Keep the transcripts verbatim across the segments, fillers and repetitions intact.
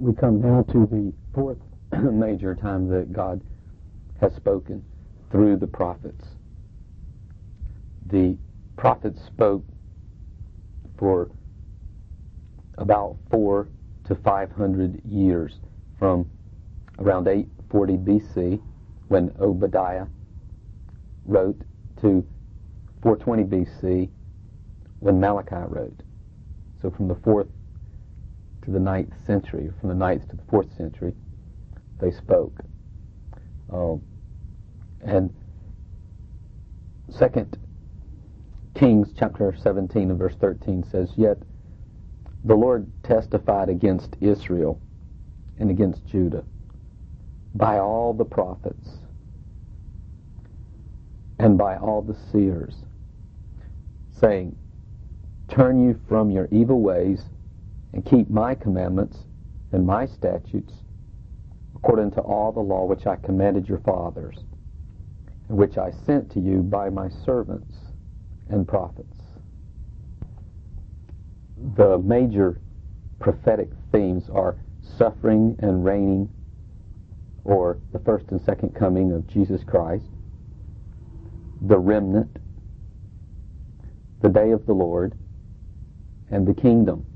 we come now to the fourth major time that God has spoken through the prophets. The prophets spoke for about four to five hundred years, from around eight forty B C, when Obadiah wrote, to four twenty B C, when Malachi wrote. So from the fourth to the ninth century, from the ninth to the fourth century, they spoke. Um, and Second Kings chapter seventeen and verse thirteen says, "Yet the Lord testified against Israel and against Judah by all the prophets and by all the seers, saying, Turn you from your evil ways and keep my commandments and my statutes according to all the law which I commanded your fathers, and which I sent to you by my servants and prophets." The major prophetic themes are suffering and reigning, or the first and second coming of Jesus Christ, the remnant, the day of the Lord, and the kingdom.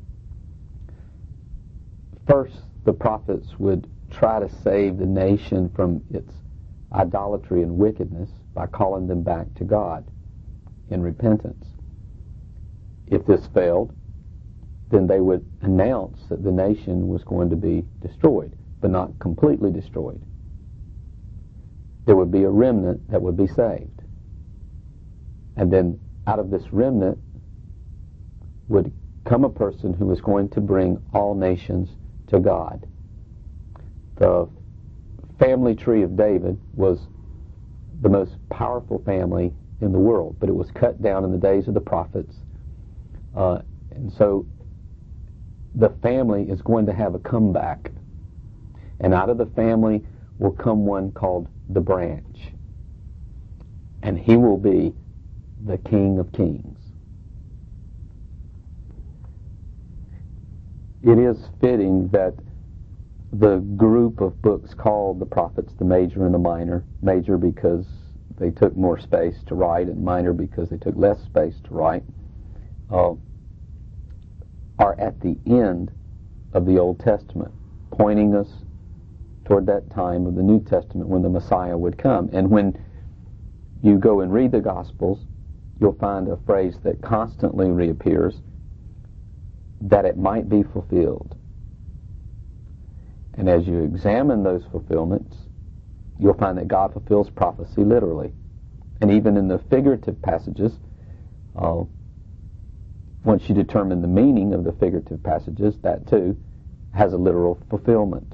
First, the prophets would try to save the nation from its idolatry and wickedness by calling them back to God in repentance. If this failed, then they would announce that the nation was going to be destroyed, but not completely destroyed. There would be a remnant that would be saved. And then out of this remnant would come a person who was going to bring all nations to God. The family tree of David was the most powerful family in the world, but it was cut down in the days of the prophets. Uh, and so the family is going to have a comeback. And out of the family will come one called the branch. And he will be the King of Kings. It is fitting that the group of books called the prophets, the major and the minor, major because they took more space to write, and minor because they took less space to write, uh, are at the end of the Old Testament, pointing us toward that time of the New Testament when the Messiah would come. And when you go and read the Gospels, you'll find a phrase that constantly reappears, that it might be fulfilled. And as you examine those fulfillments, you'll find that God fulfills prophecy literally. And even in the figurative passages, uh, once you determine the meaning of the figurative passages, that too has a literal fulfillment.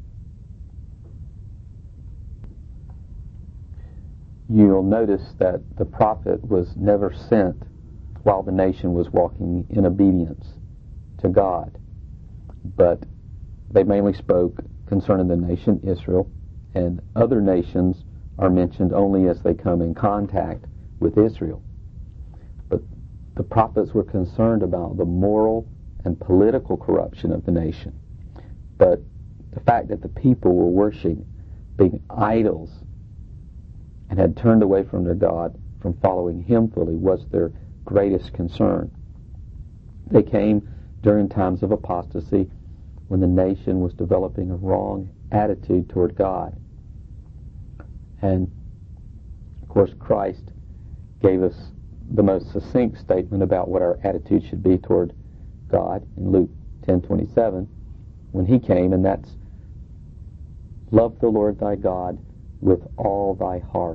You'll notice that the prophet was never sent while the nation was walking in obedience to God, but they mainly spoke concerning the nation Israel, and other nations are mentioned only as they come in contact with Israel. But the prophets were concerned about the moral and political corruption of the nation. But the fact that the people were worshiping being idols and had turned away from their God, from following Him fully, was their greatest concern. They came during times of apostasy, when the nation was developing a wrong attitude toward God. And, of course, Christ gave us the most succinct statement about what our attitude should be toward God in Luke ten twenty-seven, when He came, and that's, love the Lord thy God with all thy heart.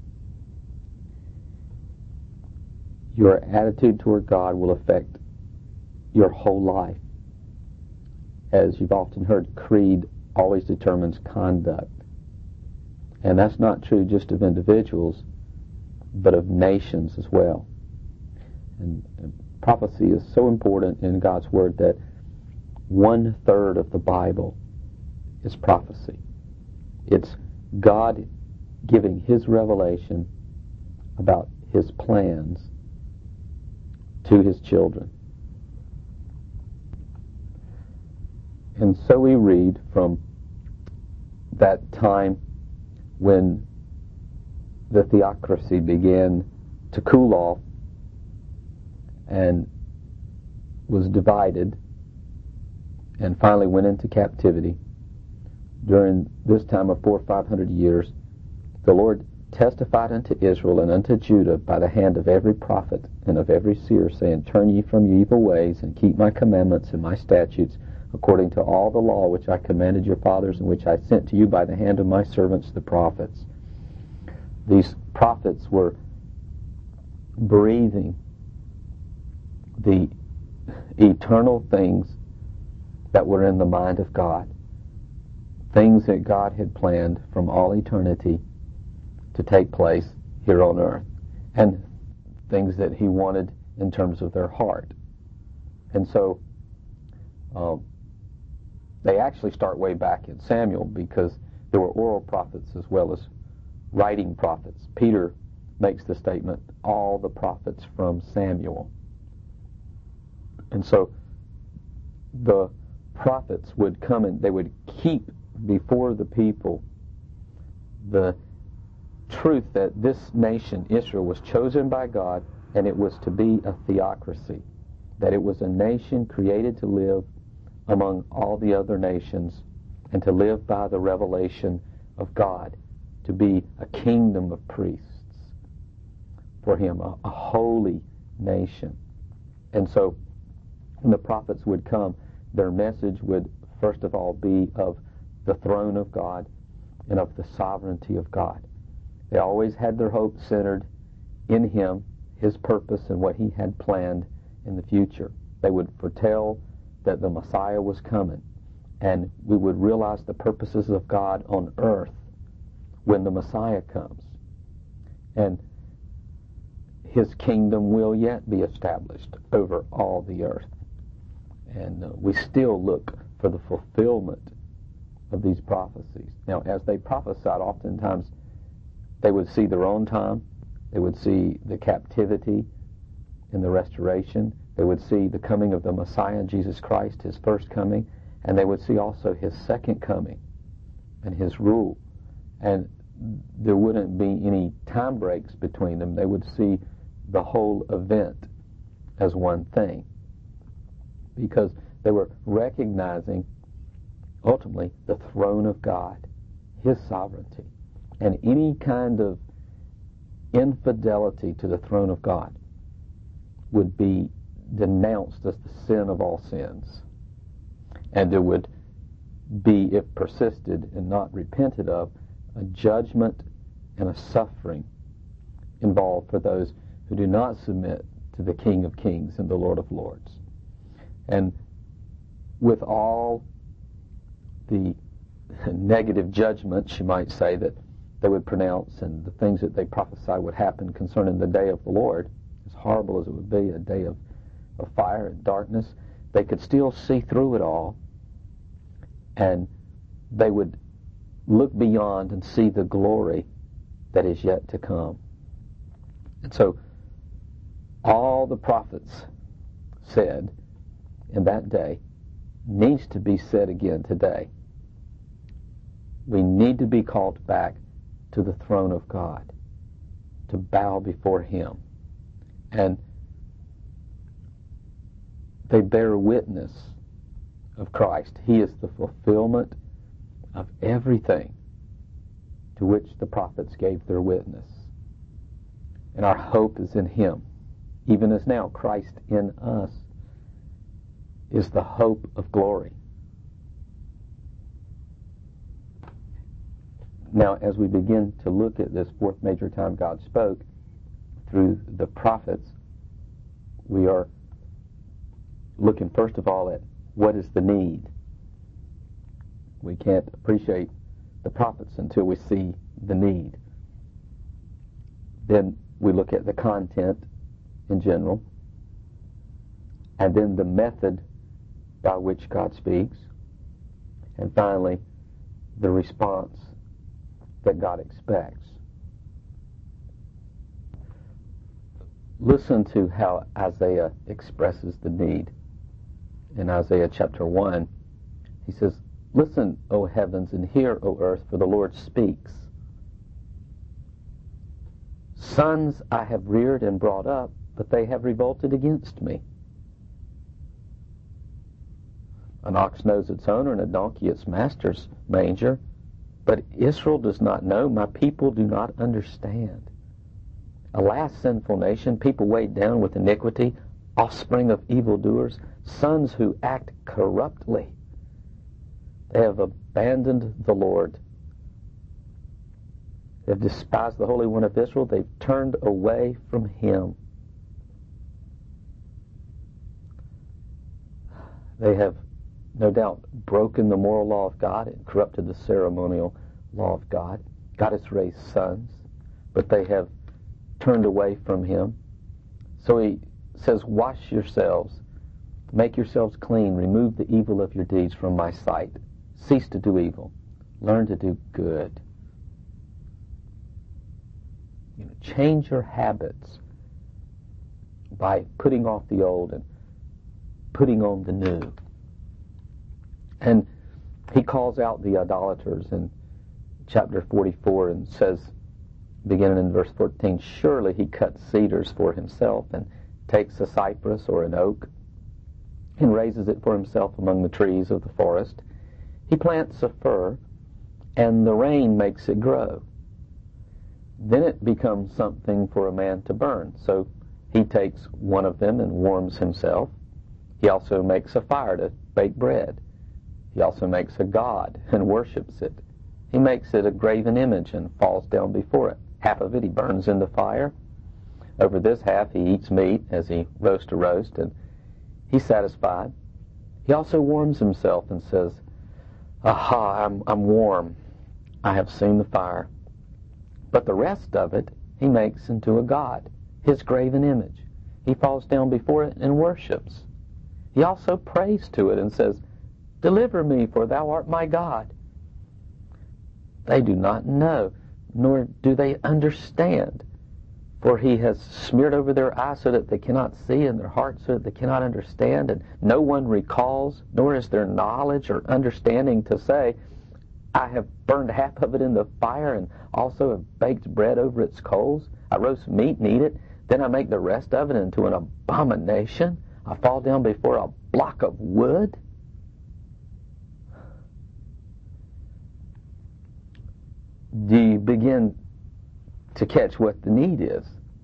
Your attitude toward God will affect your whole life. As you've often heard, creed always determines conduct. And that's not true just of individuals, but of nations as well. And, and prophecy is so important in God's Word that one-third of the Bible is prophecy. It's God giving His revelation about His plans to His children. And so we read from that time when the theocracy began to cool off and was divided and finally went into captivity. During this time of four or five hundred years, the Lord testified unto Israel and unto Judah by the hand of every prophet and of every seer, saying, Turn ye from your evil ways, and keep my commandments and my statutes, according to all the law which I commanded your fathers, and which I sent to you by the hand of my servants the prophets. These prophets were breathing the eternal things that were in the mind of God, things that God had planned from all eternity to take place here on earth, and things that he wanted in terms of their heart. And so um, they actually start way back in Samuel, because there were oral prophets as well as writing prophets. Peter makes the statement, all the prophets from Samuel. And so the prophets would come and they would keep before the people the truth that this nation, Israel, was chosen by God, and it was to be a theocracy, that it was a nation created to live among all the other nations and to live by the revelation of God, to be a kingdom of priests for him, a, a holy nation. And so when the prophets would come, their message would first of all be of the throne of God and of the sovereignty of God. They always had their hope centered in him, his purpose, and what he had planned in the future. They would foretell that the Messiah was coming, and we would realize the purposes of God on earth when the Messiah comes. And his kingdom will yet be established over all the earth. And uh, we still look for the fulfillment of these prophecies. Now, as they prophesied, oftentimes they would see their own time. They would see the captivity and the restoration. They would see the coming of the Messiah, Jesus Christ, his first coming. And they would see also his second coming and his rule. And there wouldn't be any time breaks between them. They would see the whole event as one thing, because they were recognizing ultimately the throne of God, his sovereignty. And any kind of infidelity to the throne of God would be denounced as the sin of all sins. And there would be, if persisted and not repented of, a judgment and a suffering involved for those who do not submit to the King of Kings and the Lord of Lords. And with all the negative judgments, you might say, that they would pronounce, and the things that they prophesied would happen concerning the day of the Lord, as horrible as it would be, a day of, of fire and darkness, they could still see through it all, and they would look beyond and see the glory that is yet to come. And so all the prophets said in that day needs to be said again today. We need to be called back to the throne of God, to bow before him. And they bear witness of Christ. He is the fulfillment of everything to which the prophets gave their witness. And our hope is in him. Even as now Christ in us is the hope of glory. Now, as we begin to look at this fourth major time God spoke through the prophets, we are looking first of all at what is the need. We can't appreciate the prophets until we see the need. Then we look at the content in general, and then the method by which God speaks, and finally the response that God expects. Listen to how Isaiah expresses the need. In Isaiah chapter one, He says, listen, O heavens, and hear, O earth, for the Lord speaks. Sons I have reared and brought up, but they have revolted against me. An ox knows its owner, and a donkey its master's manger. But Israel does not know, my people do not understand. Alas, sinful nation, people weighed down with iniquity, offspring of evildoers, sons who act corruptly. They have abandoned the Lord. They have despised the Holy One of Israel. They've turned away from Him. They have, no doubt, broken the moral law of God and corrupted the ceremonial law of God. God has raised sons, but they have turned away from Him. So He says, wash yourselves, make yourselves clean, remove the evil of your deeds from my sight. Cease to do evil. Learn to do good. You know, change your habits by putting off the old and putting on the new. And He calls out the idolaters in chapter forty-four and says, beginning in verse fourteen, surely he cuts cedars for himself and takes a cypress or an oak and raises it for himself among the trees of the forest. He plants a fir, and the rain makes it grow. Then it becomes something for a man to burn. So he takes one of them and warms himself. He also makes a fire to bake bread. He also makes a god and worships it. He makes it a graven image and falls down before it. Half of it he burns in the fire. Over this half he eats meat as he roasts a roast, and he's satisfied. He also warms himself and says, aha, I'm, I'm warm. I have seen the fire. But the rest of it he makes into a god, his graven image. He falls down before it and worships. He also prays to it and says, deliver me, for thou art my God. They do not know, nor do they understand. For he has smeared over their eyes so that they cannot see, and their hearts so that they cannot understand, and no one recalls, nor is there knowledge or understanding to say, I have burned half of it in the fire, and also have baked bread over its coals. I roast meat and eat it, then I make the rest of it into an abomination. I fall down before a block of wood. Do you begin to catch what the need is?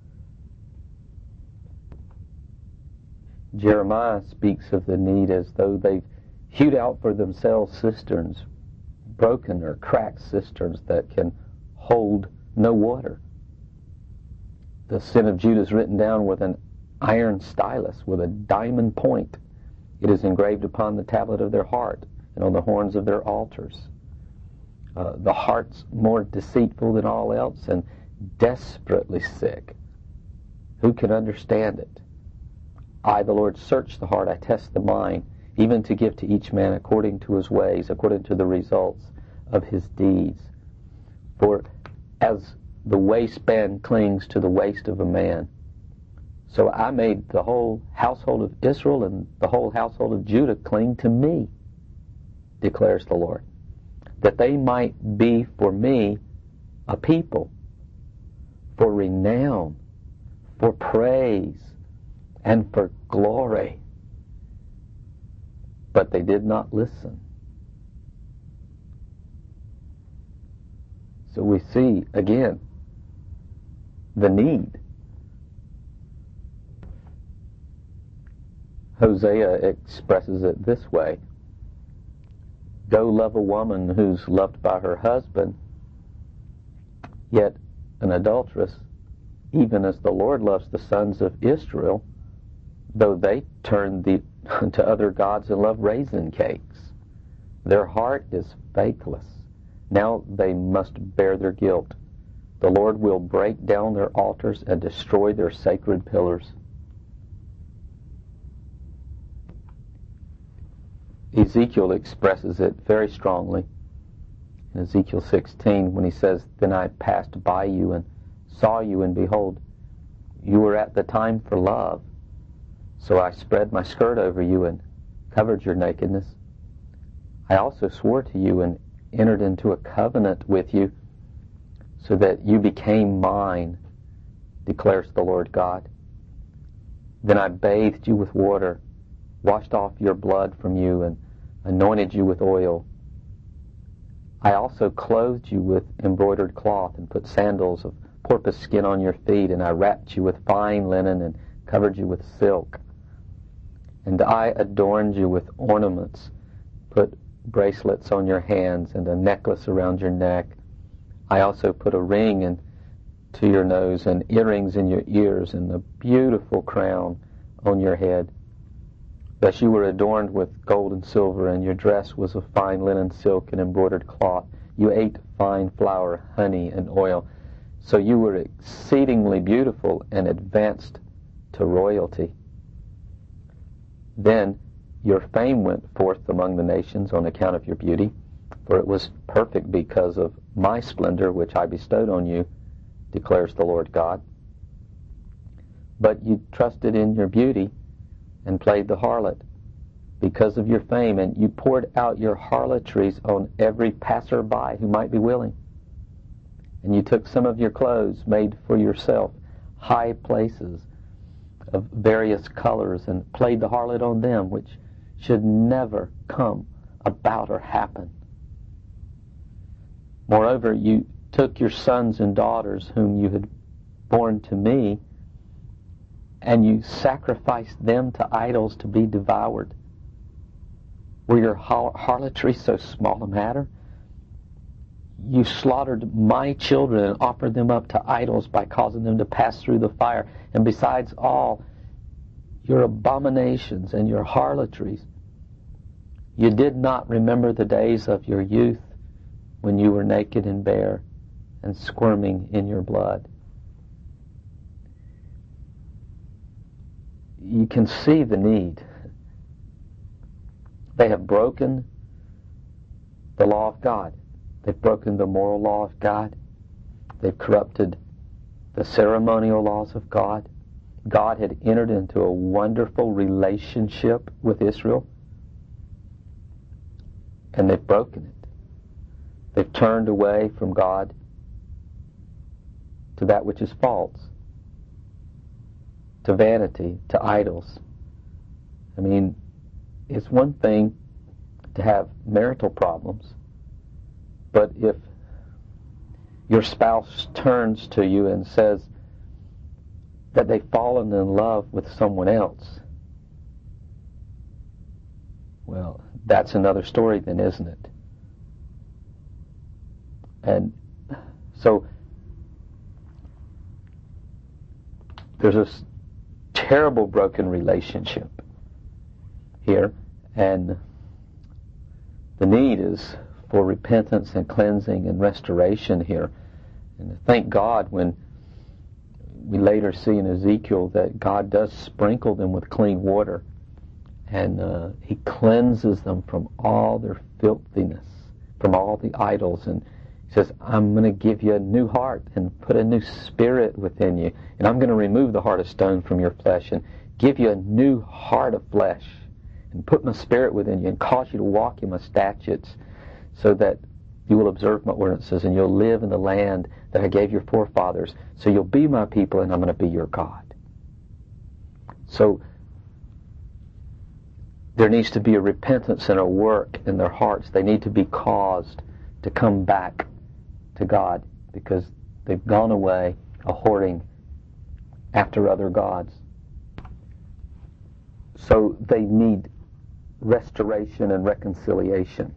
Jeremiah speaks of the need as though they've hewed out for themselves cisterns, broken or cracked cisterns that can hold no water. The sin of Judah is written down with an iron stylus, with a diamond point. It is engraved upon the tablet of their heart and on the horns of their altars. Uh, the heart's more deceitful than all else and desperately sick. Who can understand it? I, the Lord, search the heart. I test the mind, even to give to each man according to his ways, according to the results of his deeds. For as the waistband clings to the waist of a man, so I made the whole household of Israel and the whole household of Judah cling to me, declares the Lord, that they might be for me a people, for renown, for praise, and for glory. But they did not listen. So we see, again, the need. Hosea expresses it this way: go love a woman who's loved by her husband, yet an adulteress, even as the Lord loves the sons of Israel, though they turn the, to other gods and love raisin cakes. Their heart is faithless. Now they must bear their guilt. The Lord will break down their altars and destroy their sacred pillars. Ezekiel expresses it very strongly in Ezekiel sixteen when he says, then I passed by you and saw you, and behold, you were at the time for love. So I spread my skirt over you and covered your nakedness. I also swore to you and entered into a covenant with you so that you became mine, declares the Lord God. Then I bathed you with water, washed off your blood from you, and anointed you with oil. I also clothed you with embroidered cloth and put sandals of porpoise skin on your feet, and I wrapped you with fine linen and covered you with silk. And I adorned you with ornaments, put bracelets on your hands and a necklace around your neck. I also put a ring into your nose and earrings in your ears and a beautiful crown on your head. Thus you were adorned with gold and silver, and your dress was of fine linen, silk, and embroidered cloth. You ate fine flour, honey, and oil. So you were exceedingly beautiful and advanced to royalty. Then your fame went forth among the nations on account of your beauty, for it was perfect because of my splendor which I bestowed on you, declares the Lord God. But you trusted in your beauty and played the harlot because of your fame, and you poured out your harlotries on every passerby who might be willing. And you took some of your clothes, made for yourself high places of various colors, and played the harlot on them, which should never come about or happen. Moreover, you took your sons and daughters whom you had borne to me, and you sacrificed them to idols to be devoured. Were your har- harlotry so small a matter? You slaughtered my children and offered them up to idols by causing them to pass through the fire. And besides all your abominations and your harlotries, you did not remember the days of your youth when you were naked and bare and squirming in your blood. You can see the need. They have broken the law of God. They've broken the moral law of God. They've corrupted the ceremonial laws of God. God had entered into a wonderful relationship with Israel, and they've broken it. They've turned away from God to that which is false, to vanity, to idols. I mean, it's one thing to have marital problems, but if your spouse turns to you and says that they've fallen in love with someone else, well, that's another story then, isn't it? And so there's this terrible broken relationship here, and the need is for repentance and cleansing and restoration here. And thank God when we later see in Ezekiel that God does sprinkle them with clean water, and uh, He cleanses them from all their filthiness, from all the idols, and He says, I'm going to give you a new heart and put a new spirit within you, and I'm going to remove the heart of stone from your flesh and give you a new heart of flesh, and put my spirit within you and cause you to walk in my statutes, so that you will observe my ordinances and you'll live in the land that I gave your forefathers. So you'll be my people and I'm going to be your God. So there needs to be a repentance and a work in their hearts. They need to be caused to come back to God because they've gone away a whoring after other gods. So they need restoration and reconciliation.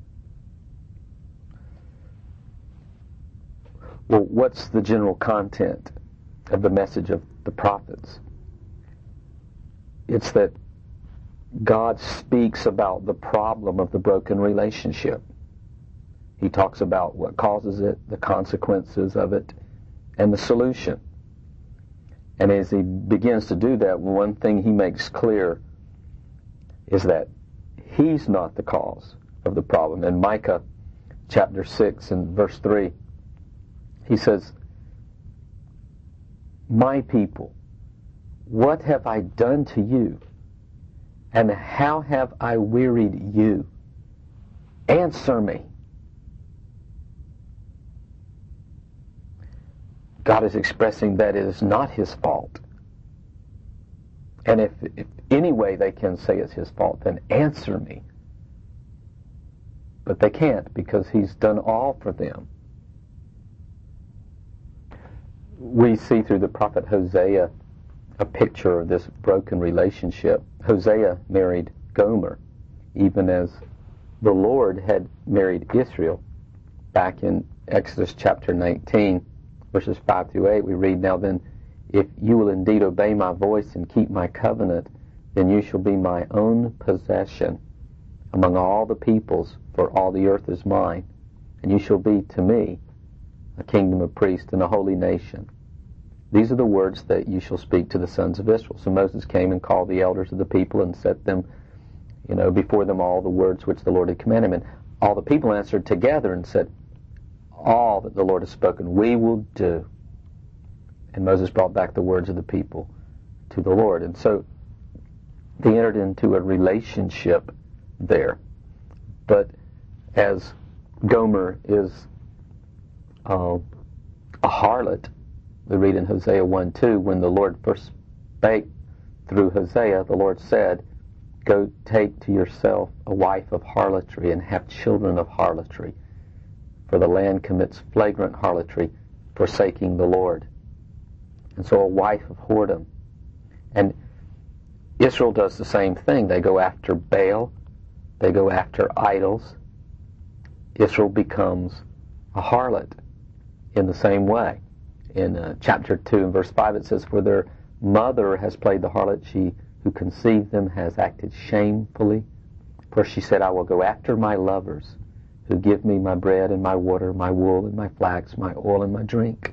Well, what's the general content of the message of the prophets? It's that God speaks about the problem of the broken relationship. He talks about what causes it, the consequences of it, and the solution. And as he begins to do that, one thing he makes clear is that he's not the cause of the problem. In Micah chapter six and verse three, he says, my people, what have I done to you, and how have I wearied you? Answer me. God is expressing that it is not his fault. And if, if any way they can say it's his fault, then answer me. But they can't, because he's done all for them. We see through the prophet Hosea a picture of this broken relationship. Hosea married Gomer, even as the Lord had married Israel. Back in Exodus chapter nineteen, verses five through eight, we read, "Now then, if you will indeed obey my voice and keep my covenant, then you shall be my own possession among all the peoples, for all the earth is mine, and you shall be to me a kingdom of priests and a holy nation. These are the words that you shall speak to the sons of Israel." So Moses came and called the elders of the people and set them, you know, before them all the words which the Lord had commanded him. And all the people answered together and said, "All that the Lord has spoken, we will do." And Moses brought back the words of the people to the Lord. And so they entered into a relationship there. But as Gomer is uh, a harlot, we read in Hosea one two, when the Lord first spake through Hosea, the Lord said, "Go take to yourself a wife of harlotry and have children of harlotry, for the land commits flagrant harlotry, forsaking the Lord." And so a wife of whoredom. And Israel does the same thing. They go after Baal. They go after idols. Israel becomes a harlot in the same way. In uh, chapter two and verse five it says, "For their mother has played the harlot, she who conceived them has acted shamefully. For she said, I will go after my lovers, who give me my bread and my water, my wool and my flax, my oil and my drink."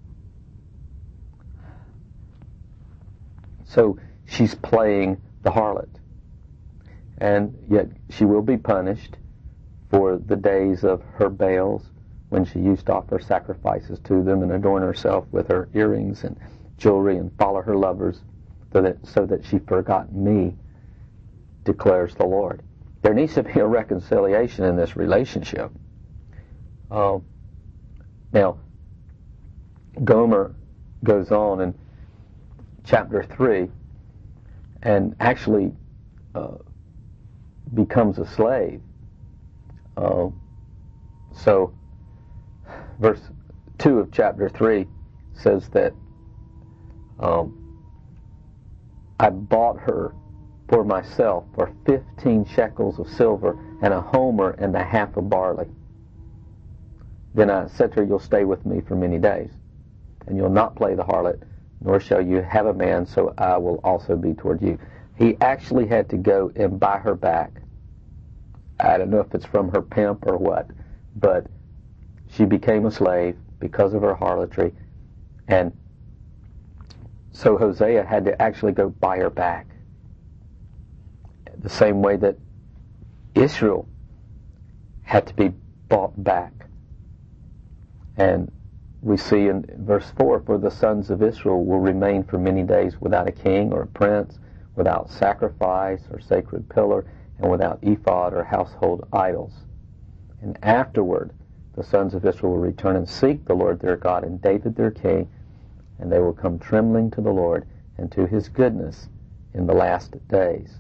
So she's playing the harlot. And yet she will be punished for the days of her Baals, when she used to offer sacrifices to them and adorn herself with her earrings and jewelry and follow her lovers, so that, so that she forgot me, declares the Lord. There needs to be a reconciliation in this relationship. Uh, now, Gomer goes on in chapter three and actually uh, becomes a slave. Uh, so, verse two of chapter three says that um, I bought her for myself for fifteen shekels of silver and a homer and a half of barley. Then I said to her, "You'll stay with me for many days, and you'll not play the harlot, nor shall you have a man, so I will also be toward you." He actually had to go and buy her back. I don't know if it's from her pimp or what, but she became a slave because of her harlotry, and so Hosea had to actually go buy her back. The same way that Israel had to be bought back. And we see in verse four, "For the sons of Israel will remain for many days without a king or a prince, without sacrifice or sacred pillar, and without ephod or household idols. And afterward the sons of Israel will return and seek the Lord their God and David their king, and they will come trembling to the Lord and to his goodness in the last days."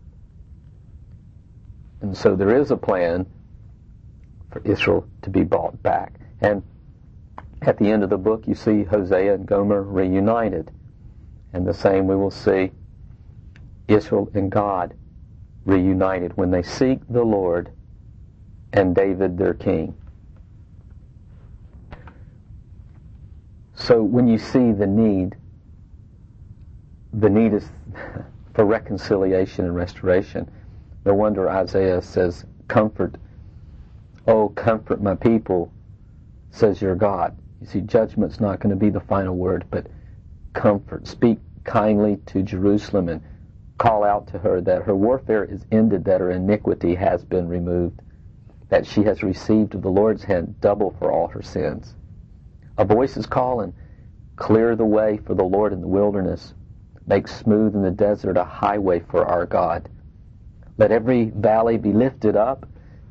And so there is a plan for Israel to be bought back. And at the end of the book, you see Hosea and Gomer reunited. And the same we will see Israel and God reunited when they seek the Lord and David their king. So when you see the need, the need is for reconciliation and restoration. No wonder Isaiah says, "Comfort, oh, comfort my people, says your God." You see, judgment's not going to be the final word, but comfort. Speak kindly to Jerusalem and call out to her that her warfare is ended, that her iniquity has been removed, that she has received of the Lord's hand double for all her sins. A voice is calling, "Clear the way for the Lord in the wilderness. Make smooth in the desert a highway for our God. Let every valley be lifted up,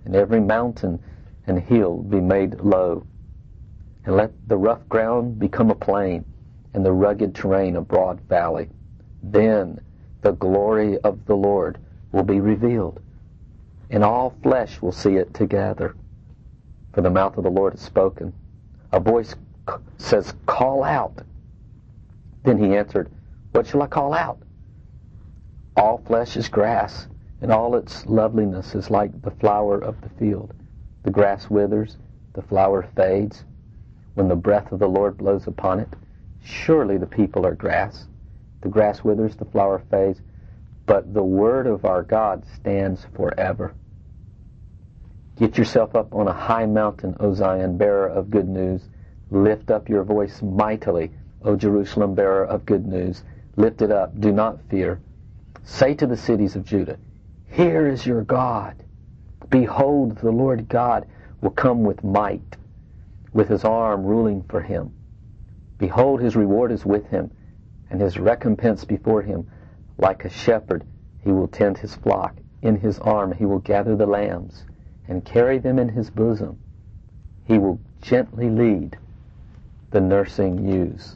and every mountain and hill be made low. And let the rough ground become a plain, and the rugged terrain a broad valley. Then the glory of the Lord will be revealed, and all flesh will see it together. For the mouth of the Lord has spoken. A voice says, call out. Then he answered, what shall I call out? All flesh is grass, and all its loveliness is like the flower of the field. The grass withers, the flower fades, when the breath of the Lord blows upon it. Surely the people are grass. The grass withers, the flower fades, but the word of our God stands forever. Get yourself up on a high mountain, O Zion, bearer of good news. Lift up your voice mightily, O Jerusalem, bearer of good news. Lift it up, do not fear. Say to the cities of Judah, here is your God. Behold, the Lord God will come with might, with his arm ruling for him. Behold, his reward is with him, and his recompense before him. Like a shepherd, he will tend his flock. In his arm he will gather the lambs, and carry them in his bosom. He will gently lead the nursing ewes.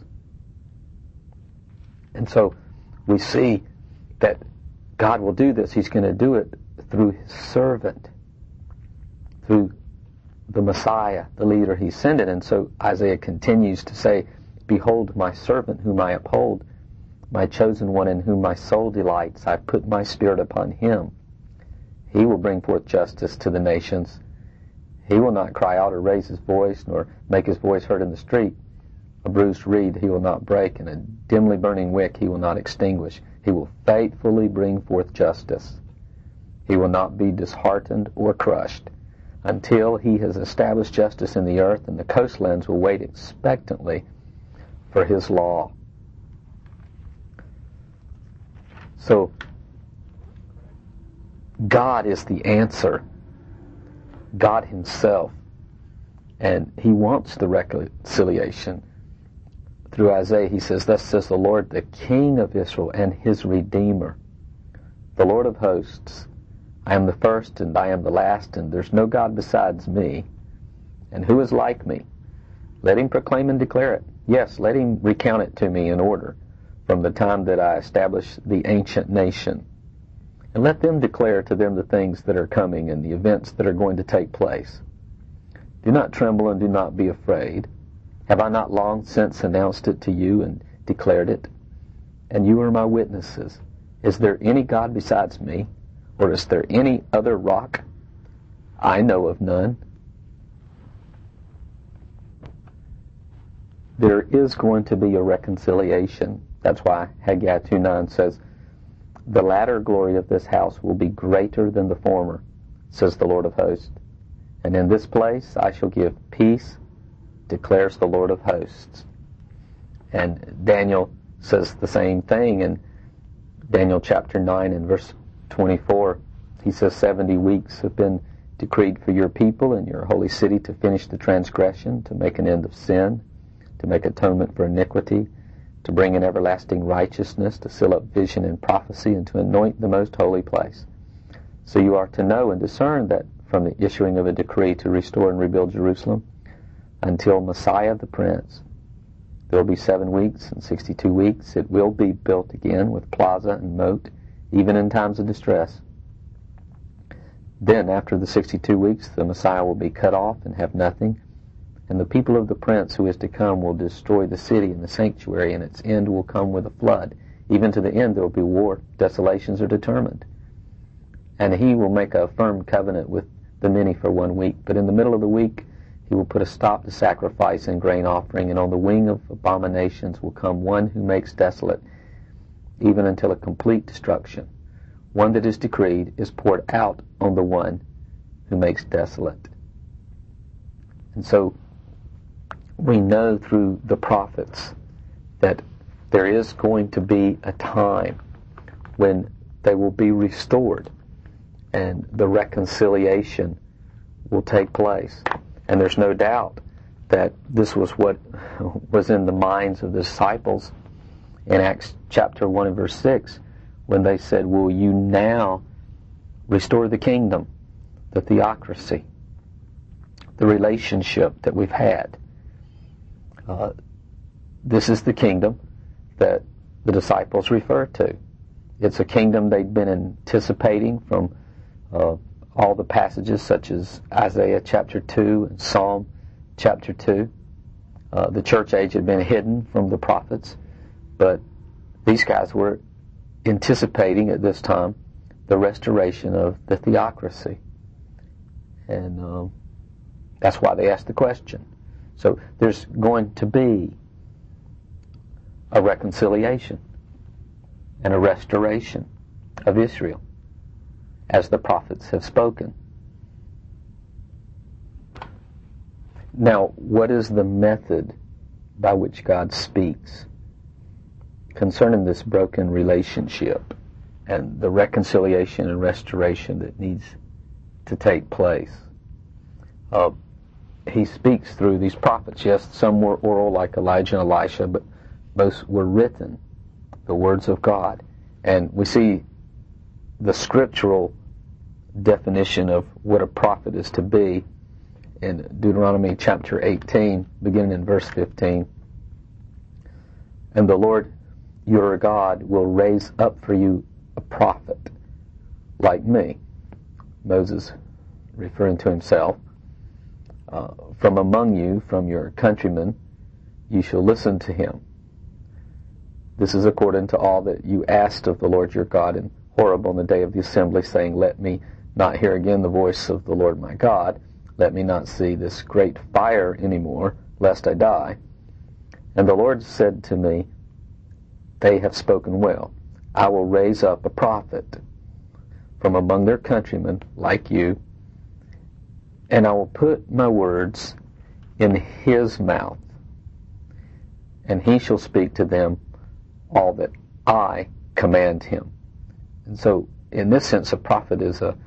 And so we see that God will do this. He's going to do it through his servant, through the Messiah, the leader he sent it. And so Isaiah continues to say, behold my servant whom I uphold, my chosen one in whom my soul delights. I put my spirit upon him. He will bring forth justice to the nations. He will not cry out or raise his voice, nor make his voice heard in the street. A bruised reed he will not break, and a dimly burning wick he will not extinguish. He will faithfully bring forth justice. He will not be disheartened or crushed until he has established justice in the earth, and the coastlands will wait expectantly for his law. So, God is the answer. God himself. And he wants the reconciliation. Through Isaiah, he says, thus says the Lord, the King of Israel and his Redeemer, the Lord of hosts. I am the first and I am the last, and there's no God besides me. And who is like me? Let him proclaim and declare it. Yes, let him recount it to me in order, from the time that I established the ancient nation. And let them declare to them the things that are coming and the events that are going to take place. Do not tremble and do not be afraid. Have I not long since announced it to you and declared it? And you are my witnesses. Is there any God besides me? Or is there any other rock? I know of none. There is going to be a reconciliation. That's why Haggai two nine says, the latter glory of this house will be greater than the former, says the Lord of hosts. And in this place I shall give peace, declares the Lord of hosts. And Daniel says the same thing in Daniel chapter nine and verse twenty-four. He says, seventy weeks have been decreed for your people and your holy city to finish the transgression, to make an end of sin, to make atonement for iniquity, to bring in everlasting righteousness, to seal up vision and prophecy, and to anoint the most holy place. So you are to know and discern that from the issuing of a decree to restore and rebuild Jerusalem until Messiah the Prince, there will be seven weeks and sixty-two weeks. It will be built again with plaza and moat, even in times of distress. Then, after the sixty-two weeks, the Messiah will be cut off and have nothing, and the people of the Prince who is to come will destroy the city and the sanctuary, and its end will come with a flood. Even to the end there will be war. Desolations are determined. And he will make a firm covenant with the many for one week. But in the middle of the week he will put a stop to sacrifice and grain offering, and on the wing of abominations will come one who makes desolate, even until a complete destruction. One that is decreed is poured out on the one who makes desolate. And so we know through the prophets that there is going to be a time when they will be restored and the reconciliation will take place. And there's no doubt that this was what was in the minds of the disciples in Acts chapter one and verse six, when they said, will you now restore the kingdom? the theocracy, the relationship that we've had. Uh, this is the kingdom that the disciples refer to. It's a kingdom they'd been anticipating from uh, all the passages such as Isaiah chapter two and Psalm chapter two. Uh, the church age had been hidden from the prophets, but these guys were anticipating at this time the restoration of the theocracy. And um, that's why they asked the question. So there's going to be a reconciliation and a restoration of Israel, as the prophets have spoken. Now, what is the method by which God speaks concerning this broken relationship and the reconciliation and restoration that needs to take place? Uh, he speaks through these prophets. Yes, some were oral like Elijah and Elisha, but most were written, the words of God. And we see the scriptural definition of what a prophet is to be in Deuteronomy chapter eighteen, beginning in verse fifteen. And the Lord your God will raise up for you a prophet like me. Moses referring to himself. Uh, from among you, from your countrymen, you shall listen to him. This is according to all that you asked of the Lord your God in Horeb on the day of the assembly, saying, let me not hear again the voice of the Lord my God. Let me not see this great fire any more, lest I die. And the Lord said to me, they have spoken well. I will raise up a prophet from among their countrymen like you, and I will put my words in his mouth, and he shall speak to them all that I command him. And so, in this sense, a prophet is a,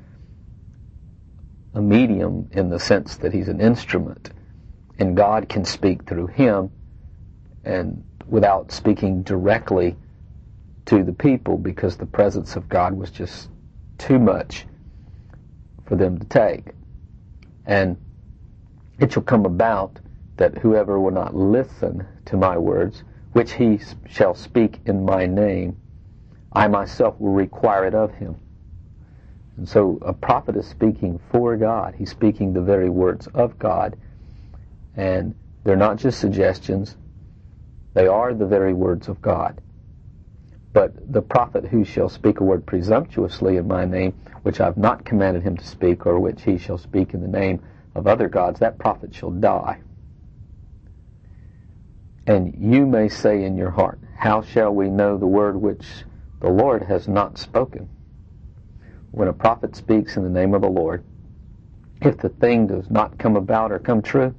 a medium in the sense that he's an instrument, and God can speak through him, and without speaking directly to the people, because the presence of God was just too much for them to take. And it shall come about that whoever will not listen to my words, which he shall speak in my name, I myself will require it of him. And so a prophet is speaking for God. He's speaking the very words of God. And they're not just suggestions. They are the very words of God. But the prophet who shall speak a word presumptuously in my name, which I have not commanded him to speak, or which he shall speak in the name of other gods, that prophet shall die. And you may say in your heart, how shall we know the word which the Lord has not spoken? When a prophet speaks in the name of the Lord, if the thing does not come about or come true,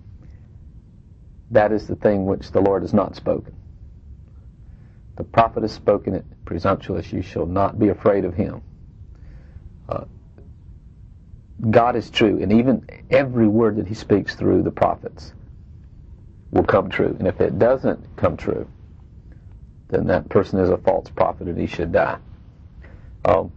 that is the thing which the Lord has not spoken. The prophet has spoken it presumptuous, you shall not be afraid of him. Uh, God is true, and even every word that he speaks through the prophets will come true. And if it doesn't come true, then that person is a false prophet and he should die. Um,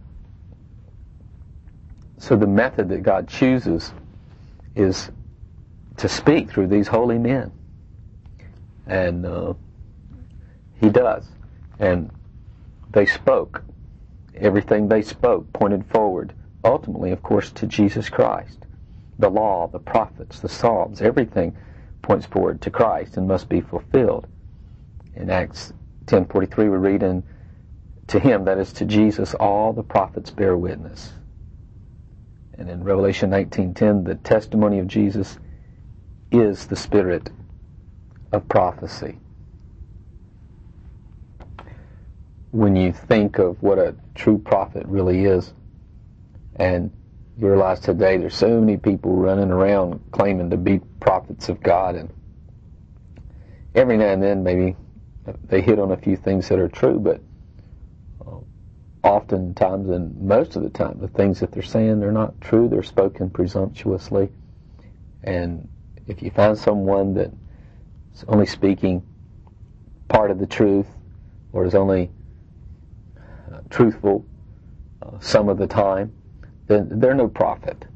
so the method that God chooses is to speak through these holy men. And uh, he does. And they spoke. Everything they spoke pointed forward, ultimately, of course, to Jesus Christ. The law, the prophets, the Psalms, everything points forward to Christ and must be fulfilled. In Acts ten forty-three, we read, and to him, that is to Jesus, all the prophets bear witness. And in Revelation nineteen ten, the testimony of Jesus is the spirit of prophecy. When you think of what a true prophet really is, and you realize today there's so many people running around claiming to be prophets of God, and every now and then maybe they hit on a few things that are true, but oftentimes, and most of the time, the things that they're saying, they're not true. They're spoken presumptuously. And if you find someone that's only speaking part of the truth, or is only uh, truthful uh, some of the time, then they're no prophet.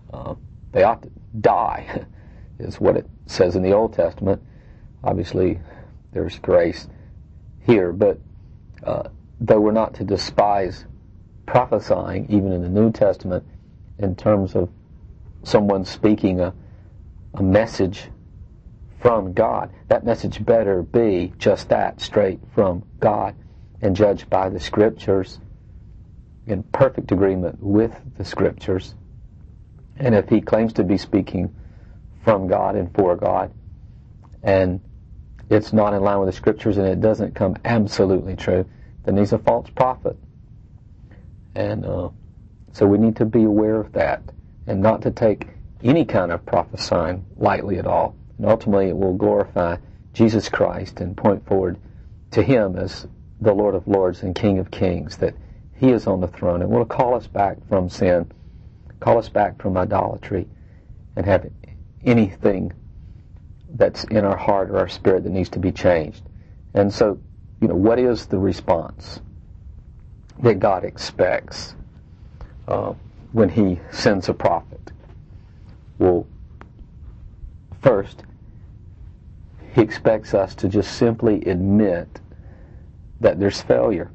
Uh, they ought to die, is what it says in the Old Testament. Obviously, there's grace here, but uh, though we're not to despise prophesying, even in the New Testament, in terms of someone speaking a, a message from God, that message better be just that, straight from God, and judged by the Scriptures, in perfect agreement with the Scriptures. And if he claims to be speaking from God and for God, and it's not in line with the Scriptures and it doesn't come absolutely true, then he's a false prophet. And uh, so we need to be aware of that, and not to take any kind of prophesying lightly at all. And ultimately it will glorify Jesus Christ and point forward to him as the Lord of Lords and King of Kings, that he is on the throne and will call us back from sin, call us back from idolatry, and have anything that's in our heart or our spirit that needs to be changed. And so, you know, what is the response that God expects uh, when he sends a prophet? Well, first, he expects us to just simply admit that there's failure.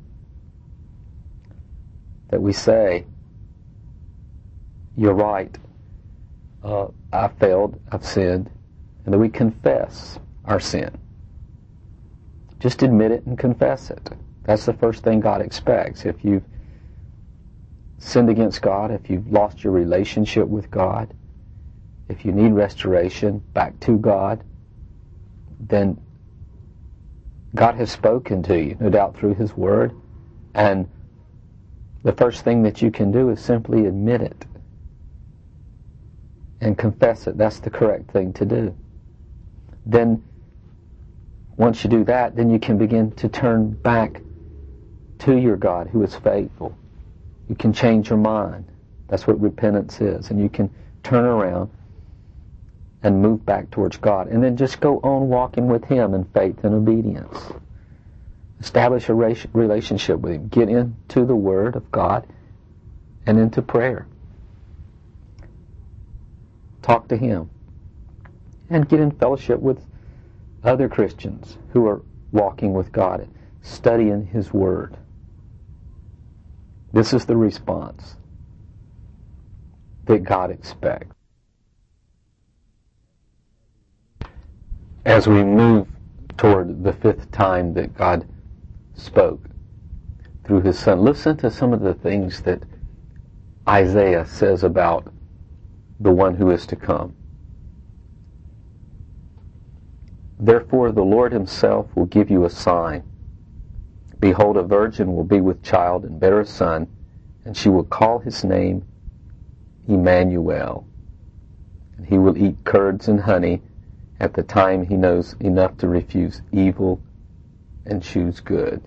That we say, you're right, uh, I failed, I've sinned, and that we confess our sin. Just admit it and confess it. That's the first thing God expects. If you've sinned against God, if you've lost your relationship with God, if you need restoration back to God, then God has spoken to you, no doubt through his word, and the first thing that you can do is simply admit it and confess it. That's the correct thing to do. Then, once you do that, then you can begin to turn back to your God who is faithful. You can change your mind. That's what repentance is. And you can turn around and move back towards God. And then just go on walking with him in faith and obedience. Establish a relationship with him. Get into the Word of God and into prayer. Talk to him. And get in fellowship with other Christians who are walking with God, studying his Word. This is the response that God expects. As we move toward the fifth time that God spoke through his Son, listen to some of the things that Isaiah says about the one who is to come. Therefore the Lord himself will give you a sign. Behold, a virgin will be with child and bear a son, and she will call his name Emmanuel. And he will eat curds and honey at the time he knows enough to refuse evil and choose good.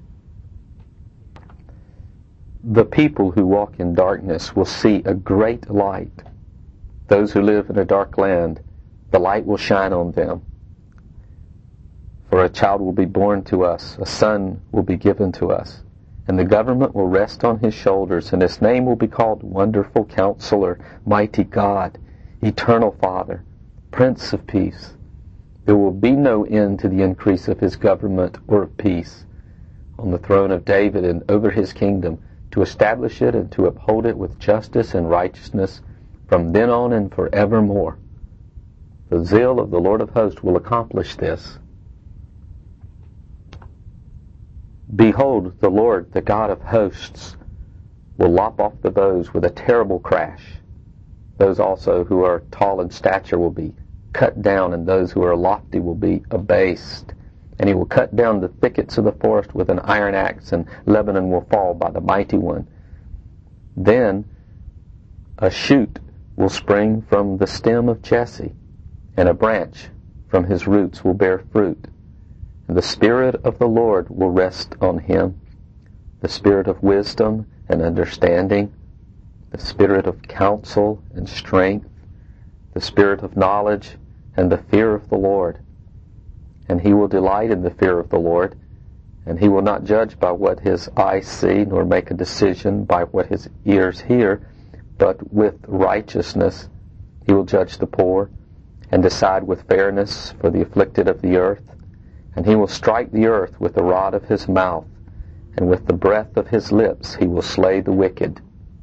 The people who walk in darkness will see a great light. Those who live in a dark land, the light will shine on them. For a child will be born to us, a son will be given to us, and the government will rest on his shoulders, and his name will be called Wonderful Counselor, Mighty God, Eternal Father, Prince of Peace. There will be no end to the increase of his government or of peace on the throne of David and over his kingdom, to establish it and to uphold it with justice and righteousness from then on and forevermore. The zeal of the Lord of hosts will accomplish this. Behold, the Lord, the God of hosts, will lop off the bows with a terrible crash. Those also who are tall in stature will be cut down, and those who are lofty will be abased. And he will cut down the thickets of the forest with an iron axe, and Lebanon will fall by the mighty one. Then a shoot will spring from the stem of Jesse, and a branch from his roots will bear fruit. And the Spirit of the Lord will rest on him, the Spirit of wisdom and understanding, the Spirit of counsel and strength, the Spirit of knowledge and the fear of the Lord. And he will delight in the fear of the Lord, and he will not judge by what his eyes see, nor make a decision by what his ears hear, but with righteousness He will judge the poor and decide with fairness for the afflicted of the earth. And he will strike the earth with the rod of his mouth, and with the breath of his lips he will slay the wicked.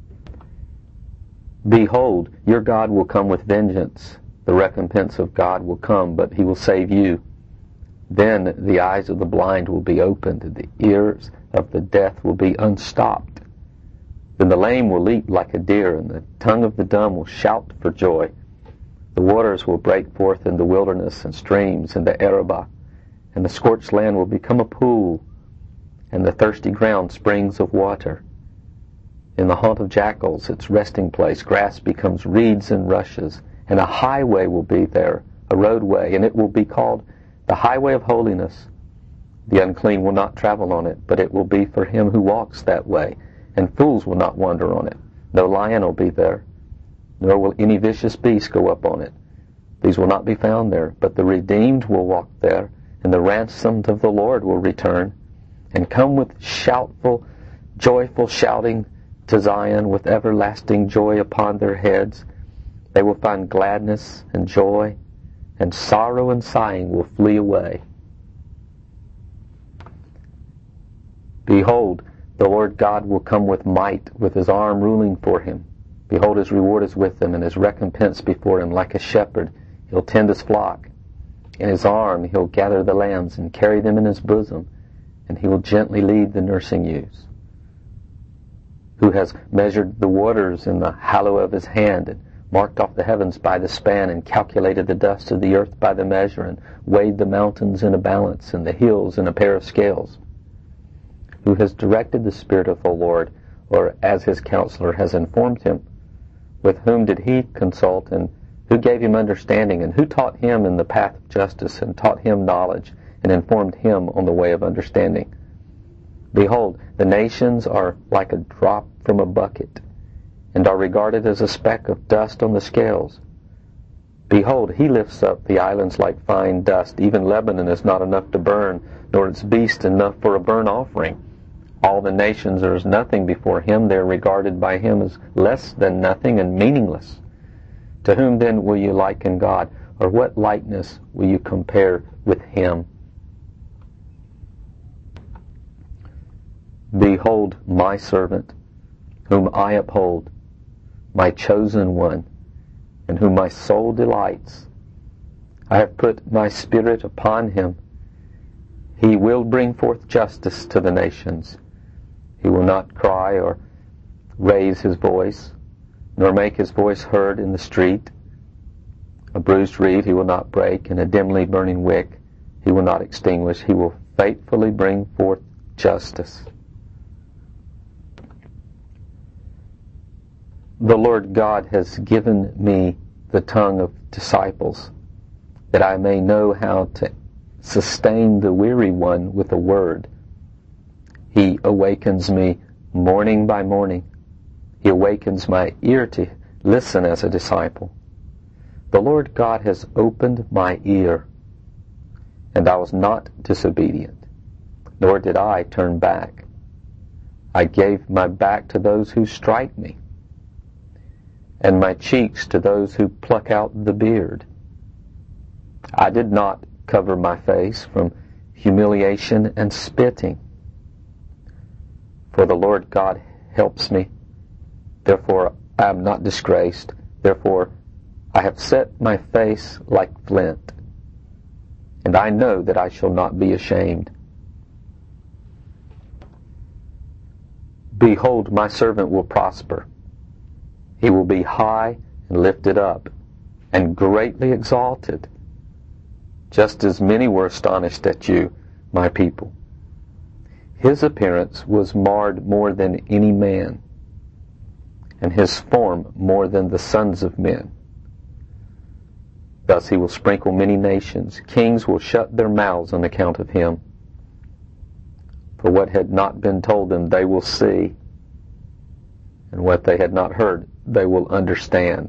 Behold, your God will come with vengeance. The recompense of God will come, but he will save you. Then the eyes of the blind will be opened, and the ears of the deaf will be unstopped. Then the lame will leap like a deer, and the tongue of the dumb will shout for joy. The waters will break forth in the wilderness, and streams in the Arabah, and the scorched land will become a pool, and the thirsty ground springs of water. In the haunt of jackals, its resting place, grass becomes reeds and rushes, and a highway will be there, a roadway, and it will be called the highway of holiness. The unclean will not travel on it, but it will be for him who walks that way, and fools will not wander on it. No lion will be there, nor will any vicious beast go up on it. These will not be found there, but the redeemed will walk there, and the ransomed of the Lord will return, and come with shoutful, joyful shouting to Zion, with everlasting joy upon their heads. They will find gladness and joy, and sorrow and sighing will flee away. Behold, the Lord God will come with might, with his arm ruling for him. Behold, his reward is with him, and his recompense before him. Like a shepherd, he'll tend his flock. In his arm he'll gather the lambs and carry them in his bosom, and he will gently lead the nursing ewes. Who has measured the waters in the hollow of his hand, and marked off the heavens by the span, and calculated the dust of the earth by the measure, and weighed the mountains in a balance, and the hills in a pair of scales? Who has directed the Spirit of the Lord, or as his counselor has informed him? With whom did he consult, and who gave him understanding, and who taught him in the path of justice, and taught him knowledge, and informed him on the way of understanding? Behold, the nations are like a drop from a bucket, and are regarded as a speck of dust on the scales. Behold, he lifts up the islands like fine dust. Even Lebanon is not enough to burn, nor its beast enough for a burnt offering. All the nations are as nothing before him. They are regarded by him as less than nothing and meaningless. To whom then will you liken God, or what likeness will you compare with him? Behold my servant, whom I uphold, my chosen one, in whom my soul delights. I have put my spirit upon him. He will bring forth justice to the nations. He will not cry or raise his voice, nor make his voice heard in the street. A bruised reed he will not break, and a dimly burning wick he will not extinguish. He will faithfully bring forth justice. The Lord God has given me the tongue of disciples, that I may know how to sustain the weary one with a word. He awakens me morning by morning. He awakens my ear to listen as a disciple. The Lord God has opened my ear, and I was not disobedient, nor did I turn back. I gave my back to those who strike me, and my cheeks to those who pluck out the beard. I did not cover my face from humiliation and spitting. For the Lord God helps me, therefore I am not disgraced. Therefore I have set my face like flint, and I know that I shall not be ashamed. Behold, my servant will prosper. He will be high and lifted up, and greatly exalted, just as many were astonished at you, my people. His appearance was marred more than any man, and his form more than the sons of men. Thus he will sprinkle many nations. Kings will shut their mouths on account of him. For what had not been told them they will see, and what they had not heard they will understand.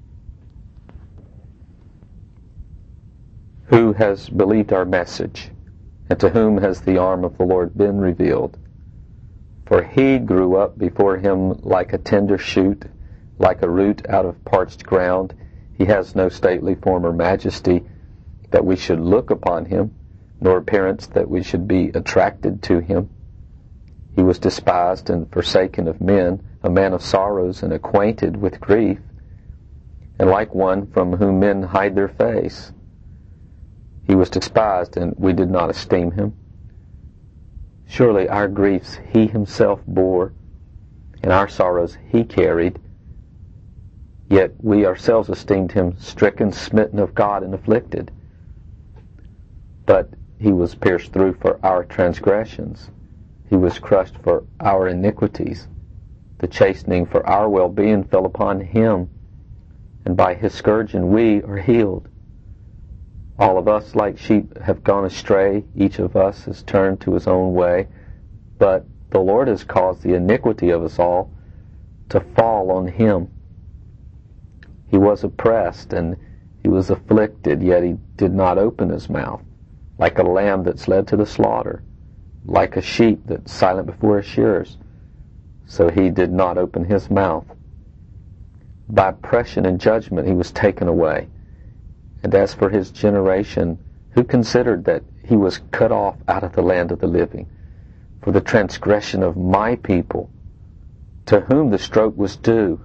Who has believed our message, and to whom has the arm of the Lord been revealed? For he grew up before him like a tender shoot, like a root out of parched ground. He has no stately form or majesty that we should look upon him, nor appearance that we should be attracted to him. He was despised and forsaken of men, a man of sorrows and acquainted with grief, and like one from whom men hide their face. He was despised, and we did not esteem him. Surely our griefs he himself bore, and our sorrows he carried. Yet we ourselves esteemed him stricken, smitten of God, and afflicted. But he was pierced through for our transgressions. He was crushed for our iniquities. The chastening for our well-being fell upon him, and by his scourging we are healed. All of us like sheep have gone astray. Each of us has turned to his own way. But the Lord has caused the iniquity of us all to fall on him. He was oppressed and he was afflicted, yet he did not open his mouth. Like a lamb that's led to the slaughter, like a sheep that's silent before his shearers, so he did not open his mouth. By oppression and judgment he was taken away. And as for his generation, who considered that he was cut off out of the land of the living? For the transgression of my people, to whom the stroke was due.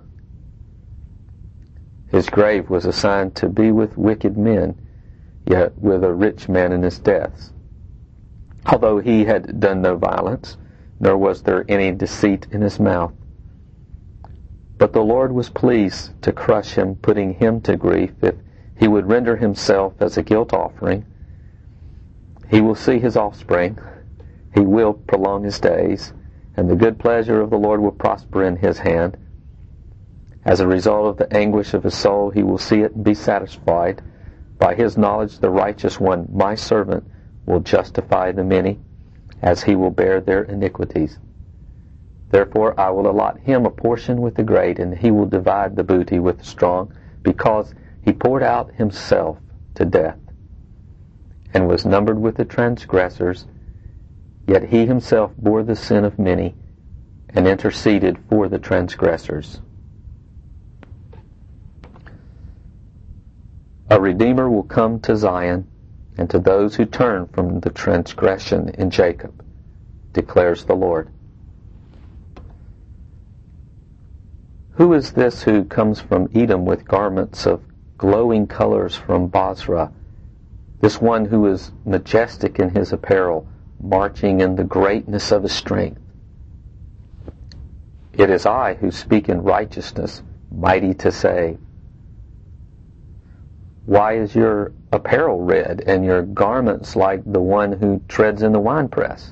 His grave was assigned to be with wicked men, yet with a rich man in his deaths. Although he had done no violence, nor was there any deceit in his mouth. But the Lord was pleased to crush him, putting him to grief, if he would render himself as a guilt offering. He will see his offspring. He will prolong his days, and the good pleasure of the Lord will prosper in his hand. As a result of the anguish of his soul, he will see it and be satisfied. By his knowledge, the righteous one, my servant, will justify the many, as he will bear their iniquities. Therefore I will allot him a portion with the great, and he will divide the booty with the strong, because he poured out himself to death, and was numbered with the transgressors, yet he himself bore the sin of many, and interceded for the transgressors. A Redeemer will come to Zion, and to those who turn from the transgression in Jacob, declares the Lord. Who is this who comes from Edom with garments of glowing colors from Basra, this one who is majestic in his apparel, marching in the greatness of his strength? It is I who speak in righteousness, mighty to save. Why is your apparel red, and your garments like the one who treads in the winepress?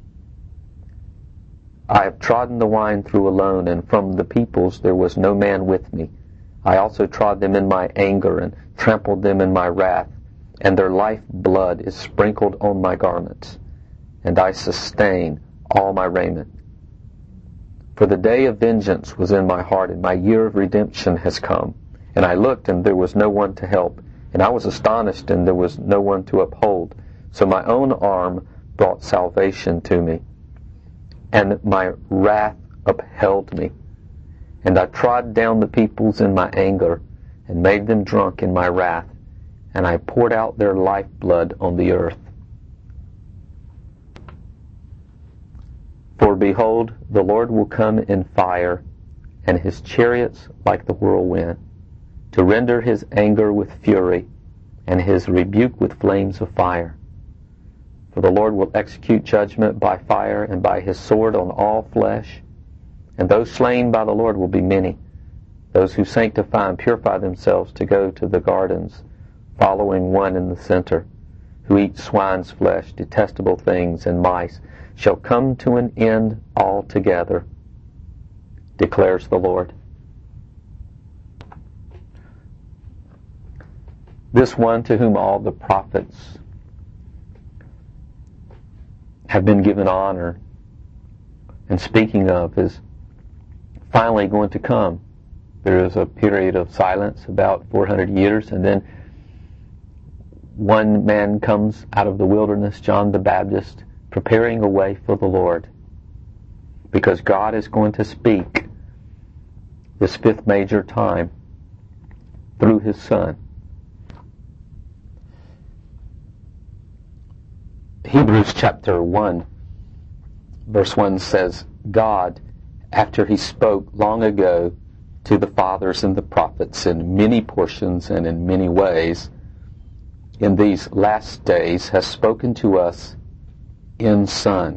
I have trodden the wine through alone, and from the peoples there was no man with me. I also trod them in my anger, and trampled them in my wrath, and their life blood is sprinkled on my garments, and I sustain all my raiment. For the day of vengeance was in my heart, and my year of redemption has come. And I looked, and there was no one to help, and I was astonished, and there was no one to uphold. So my own arm brought salvation to me, and my wrath upheld me. And I trod down the peoples in my anger, and made them drunk in my wrath, and I poured out their lifeblood on the earth. For behold, the Lord will come in fire, and his chariots like the whirlwind, to render his anger with fury, and his rebuke with flames of fire. For the Lord will execute judgment by fire, and by his sword on all flesh. And those slain by the Lord will be many, those who sanctify and purify themselves to go to the gardens, following one in the center, who eat swine's flesh, detestable things, and mice, shall come to an end altogether, declares the Lord. This one to whom all the prophets have been given honor and speaking of is finally going to come. There is a period of silence, about four hundred years, and then one man comes out of the wilderness, John the Baptist, preparing a way for the Lord, because God is going to speak this fifth major time. through His Son. Hebrews chapter one, verse one says, God, after He spoke long ago to the fathers and the prophets in many portions and in many ways, in these last days has spoken to us in Son,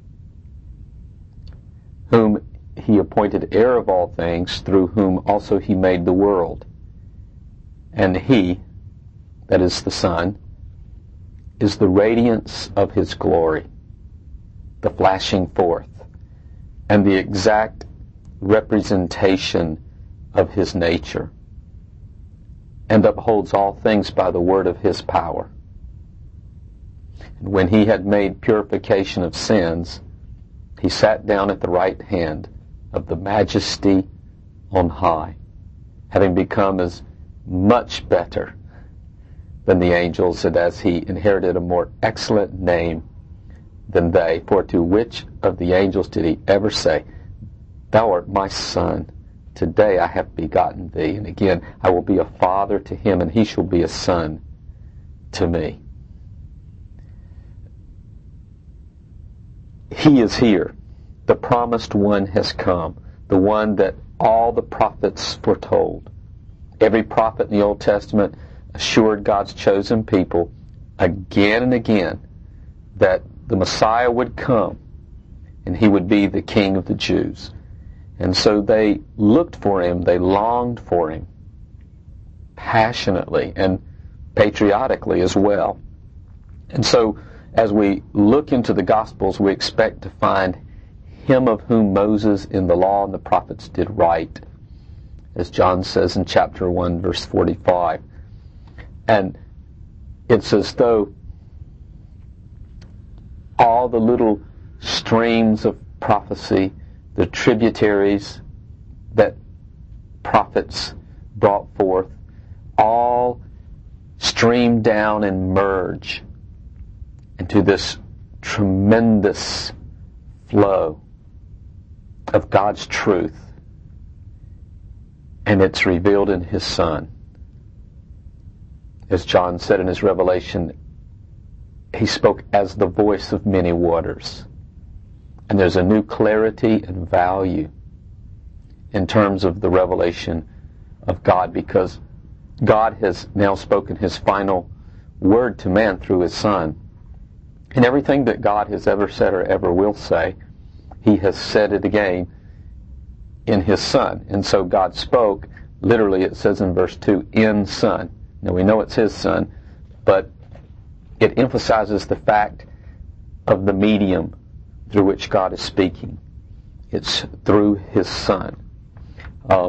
whom He appointed heir of all things, through whom also He made the world. And He, that is the Son, is the radiance of His glory, the flashing forth, and the exact representation of His nature, and upholds all things by the word of His power. And when He had made purification of sins, He sat down at the right hand of the Majesty on high, having become as much better than the angels, and as He inherited a more excellent name than they. For to which of the angels did He ever say, Thou art my Son, today I have begotten thee, and again I will be a father to him, and he shall be a son to me. He is here. The promised one has come, the one that all the prophets foretold. Every prophet in the Old Testament assured God's chosen people again and again that the Messiah would come and He would be the King of the Jews. And so they looked for Him, they longed for Him passionately and patriotically as well. And so as we look into the Gospels, we expect to find Him of whom Moses in the law and the prophets did write, as John says in chapter one, verse forty-five. And it's as though all the little streams of prophecy, the tributaries that prophets brought forth, all stream down and merge into this tremendous flow of God's truth. And it's revealed in His Son. As John said in his Revelation, He spoke as the voice of many waters. And there's a new clarity and value in terms of the revelation of God, because God has now spoken His final word to man through His Son. And everything that God has ever said or ever will say, He has said it again in His Son. And so God spoke, literally it says in verse two, in Son. Now we know it's His Son, but it emphasizes the fact of the medium through which God is speaking. It's through His Son. Uh,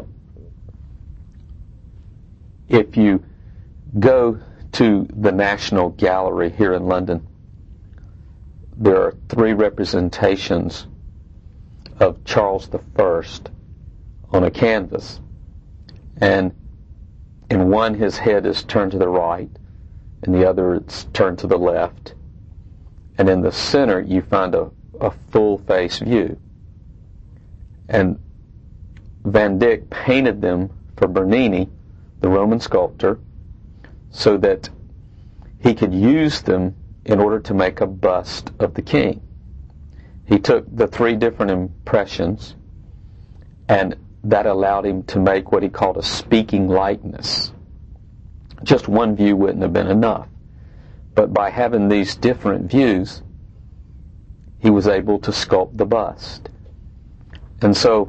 if you go to the National Gallery here in London, there are three representations of Charles the First on a canvas. And in one, his head is turned to the right, and the other it's turned to the left. And in the center, you find a, a full-face view. And Van Dyck painted them for Bernini, the Roman sculptor, so that he could use them in order to make a bust of the king. He took the three different impressions, and that allowed him to make what he called a speaking likeness. Just one view wouldn't have been enough. But by having these different views, he was able to sculpt the bust. And so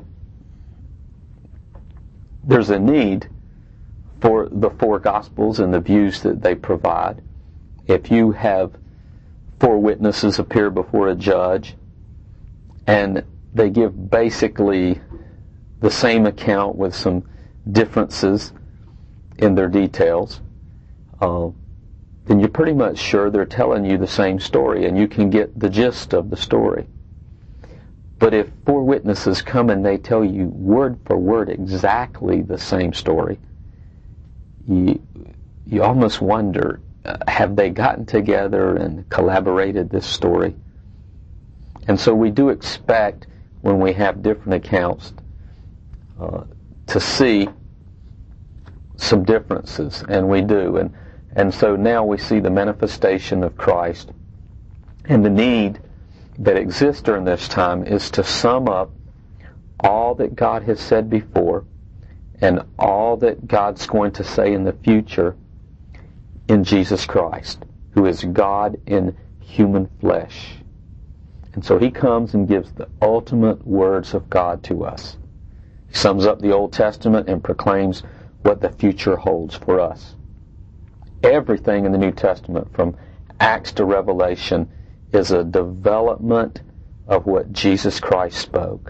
there's a need for the four Gospels and the views that they provide. If you have four witnesses appear before a judge, and they give basically the same account with some differences in their details, uh, then you're pretty much sure they're telling you the same story, and you can get the gist of the story. But if four witnesses come and they tell you word for word exactly the same story, you, you almost wonder, uh, have they gotten together and collaborated this story? And so we do expect, when we have different accounts, uh, to see some differences, and we do. And, and so now we see the manifestation of Christ. And the need that exists during this time is to sum up all that God has said before and all that God's going to say in the future in Jesus Christ, who is God in human flesh. And so he comes and gives the ultimate words of God to us. He sums up the Old Testament and proclaims what the future holds for us. Everything in the New Testament, from Acts to Revelation, is a development of what Jesus Christ spoke.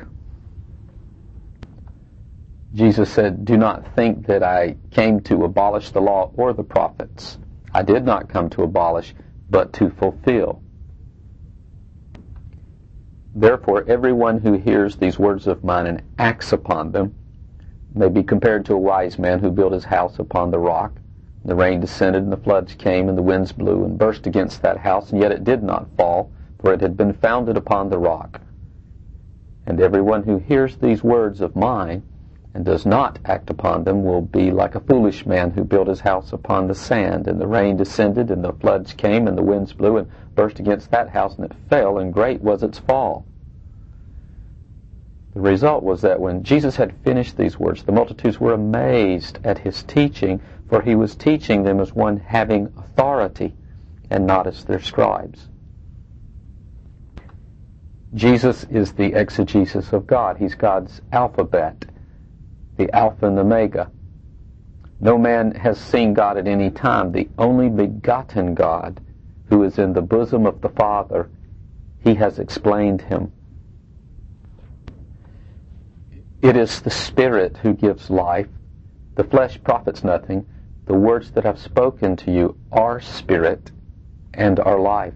Jesus said, "Do not think that I came to abolish the law or the prophets. I did not come to abolish, but to fulfill. Therefore, everyone who hears these words of mine and acts upon them may be compared to a wise man who built his house upon the rock. The rain descended, and the floods came, and the winds blew and burst against that house, and yet it did not fall, for it had been founded upon the rock. And everyone who hears these words of mine and does not act upon them will be like a foolish man who built his house upon the sand. And the rain descended, and the floods came, and the winds blew and burst against that house, and it fell, and great was its fall." The result was that when Jesus had finished these words, the multitudes were amazed at his teaching, for he was teaching them as one having authority and not as their scribes. Jesus is the exegesis of God. He's God's alphabet, the Alpha and the Omega. No man has seen God at any time. The only begotten God, who is in the bosom of the Father, he has explained him. It is the Spirit who gives life. The flesh profits nothing. The words that I've spoken to you are spirit and are life.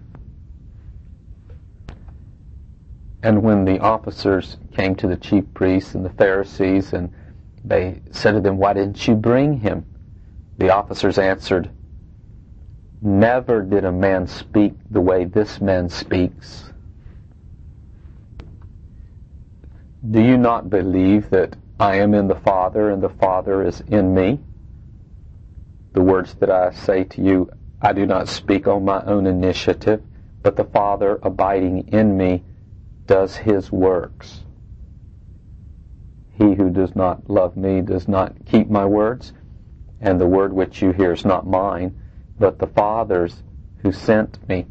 And when the officers came to the chief priests and the Pharisees, and they said to them, "Why didn't you bring him?" The officers answered, "Never did a man speak the way this man speaks." Do you not believe that I am in the Father and the Father is in me? The words that I say to you, I do not speak on my own initiative, but the Father abiding in me does his works. He who does not love me does not keep my words, and the word which you hear is not mine, but the Father's who sent me.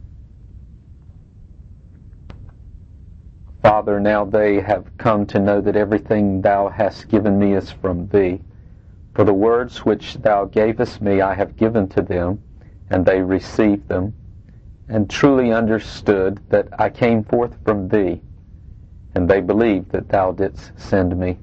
Father, now they have come to know that everything thou hast given me is from thee. For the words which thou gavest me I have given to them, and they received them, and truly understood that I came forth from thee, and they believed that thou didst send me.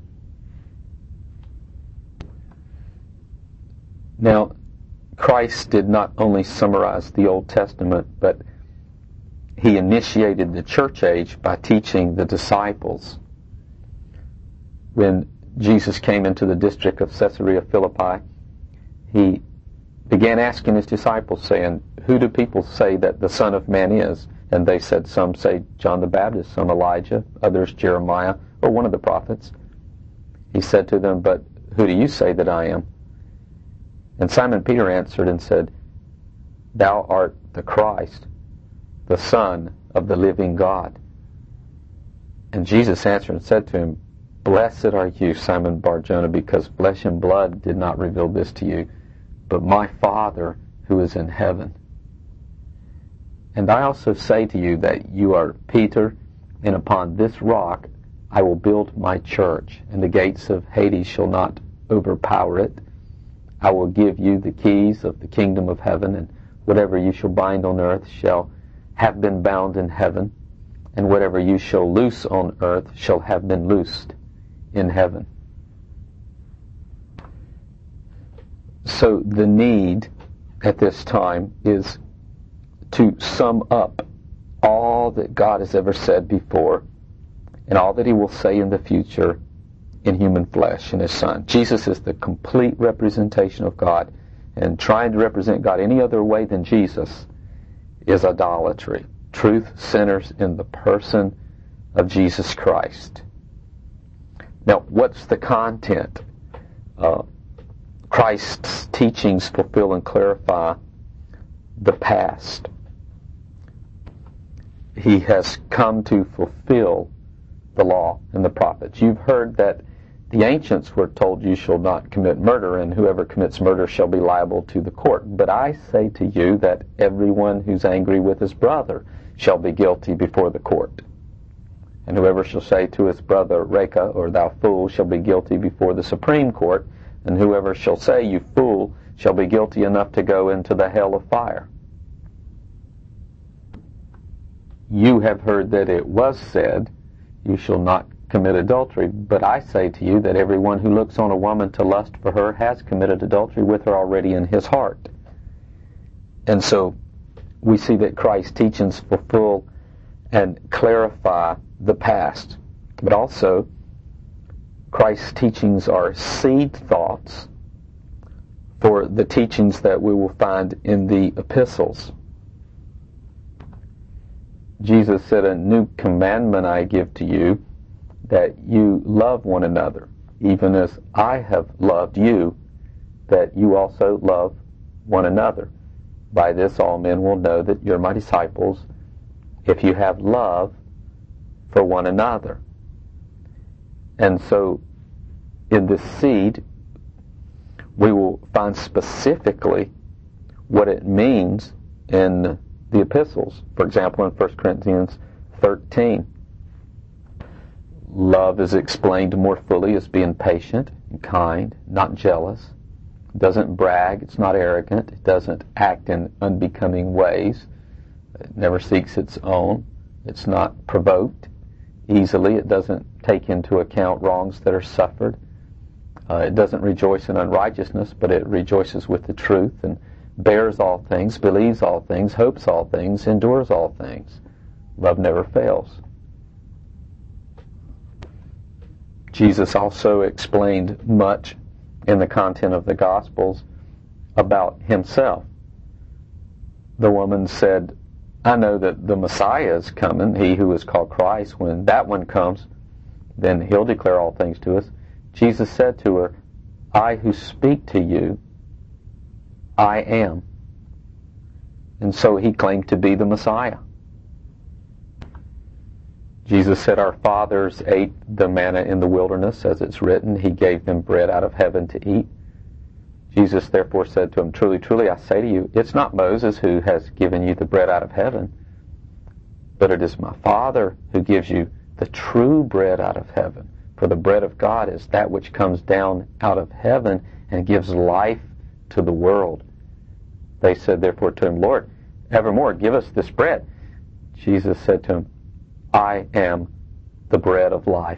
Now, Christ did not only summarize the Old Testament, but he initiated the church age by teaching the disciples. When Jesus came into the district of Caesarea Philippi, he began asking his disciples, saying, "Who do people say that the Son of Man is?" And they said, "Some say John the Baptist, some Elijah, others Jeremiah, or one of the prophets." He said to them, "But who do you say that I am?" And Simon Peter answered and said, "Thou art the Christ, the Son of the living God." And Jesus answered and said to him, "Blessed are you, Simon Bar-Jonah, because flesh and blood did not reveal this to you, but my Father who is in heaven. And I also say to you that you are Peter, and upon this rock I will build my church, and the gates of Hades shall not overpower it. I will give you the keys of the kingdom of heaven, and whatever you shall bind on earth shall have been bound in heaven, and whatever you shall loose on earth shall have been loosed in heaven." So the need at this time is to sum up all that God has ever said before and all that he will say in the future in human flesh in his Son. Jesus is the complete representation of God, and trying to represent God any other way than Jesus is idolatry. Truth centers in the person of Jesus Christ. Now, what's the content? Uh, Christ's teachings fulfill and clarify the past. He has come to fulfill the law and the prophets. You've heard that the ancients were told, you shall not commit murder, and whoever commits murder shall be liable to the court. But I say to you that everyone who's angry with his brother shall be guilty before the court. And whoever shall say to his brother, Reka, or thou fool, shall be guilty before the Supreme Court. And whoever shall say, you fool, shall be guilty enough to go into the hell of fire. You have heard that it was said, you shall not commit adultery. But I say to you that everyone who looks on a woman to lust for her has committed adultery with her already in his heart. And so we see that Christ's teachings fulfill and clarify the past. But also, Christ's teachings are seed thoughts for the teachings that we will find in the epistles. Jesus said, a new commandment I give to you, that you love one another, even as I have loved you, that you also love one another. By this all men will know that you're my disciples, if you have love for one another. And so, in this seed, we will find specifically what it means in the epistles. For example, in First Corinthians thirteen, love is explained more fully as being patient and kind, not jealous. It doesn't brag, it's not arrogant, it doesn't act in unbecoming ways, it never seeks its own, it's not provoked easily, it doesn't take into account wrongs that are suffered, uh, it doesn't rejoice in unrighteousness, but it rejoices with the truth, and bears all things, believes all things, hopes all things, endures all things. Love never fails. Jesus also explained much in the content of the Gospels about himself. The woman said, I know that the Messiah is coming, he who is called Christ. When that one comes, then he'll declare all things to us. Jesus said to her, I who speak to you, I am. And so he claimed to be the Messiah. Jesus said, our fathers ate the manna in the wilderness, as it's written, he gave them bread out of heaven to eat. Jesus therefore said to him, truly, truly, I say to you, it's not Moses who has given you the bread out of heaven, but it is my Father who gives you the true bread out of heaven. For the bread of God is that which comes down out of heaven and gives life to the world. They said therefore to him, Lord, evermore give us this bread. Jesus said to him, I am the bread of life.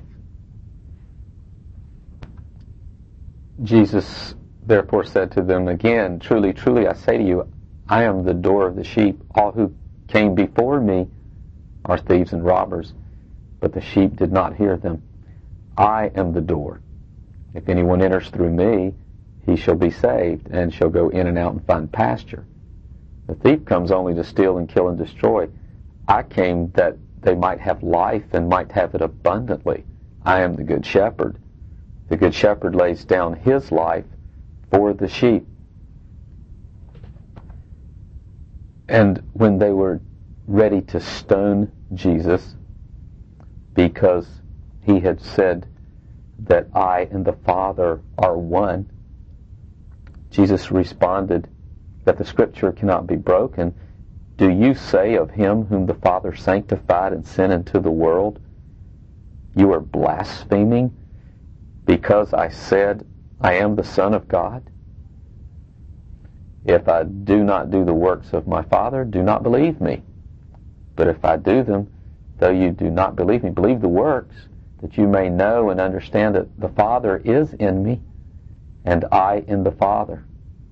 Jesus therefore said to them again, truly, truly, I say to you, I am the door of the sheep. All who came before me are thieves and robbers, but the sheep did not hear them. I am the door. If anyone enters through me, he shall be saved, and shall go in and out and find pasture. The thief comes only to steal and kill and destroy. I came that they might have life and might have it abundantly. I am the good shepherd. The good shepherd lays down his life for the sheep. And when they were ready to stone Jesus because he had said that I and the Father are one, Jesus responded that the Scripture cannot be broken. Do you say of him whom the Father sanctified and sent into the world, you are blaspheming because I said I am the Son of God? If I do not do the works of my Father, do not believe me. But if I do them, though you do not believe me, believe the works, that you may know and understand that the Father is in me, and I in the Father.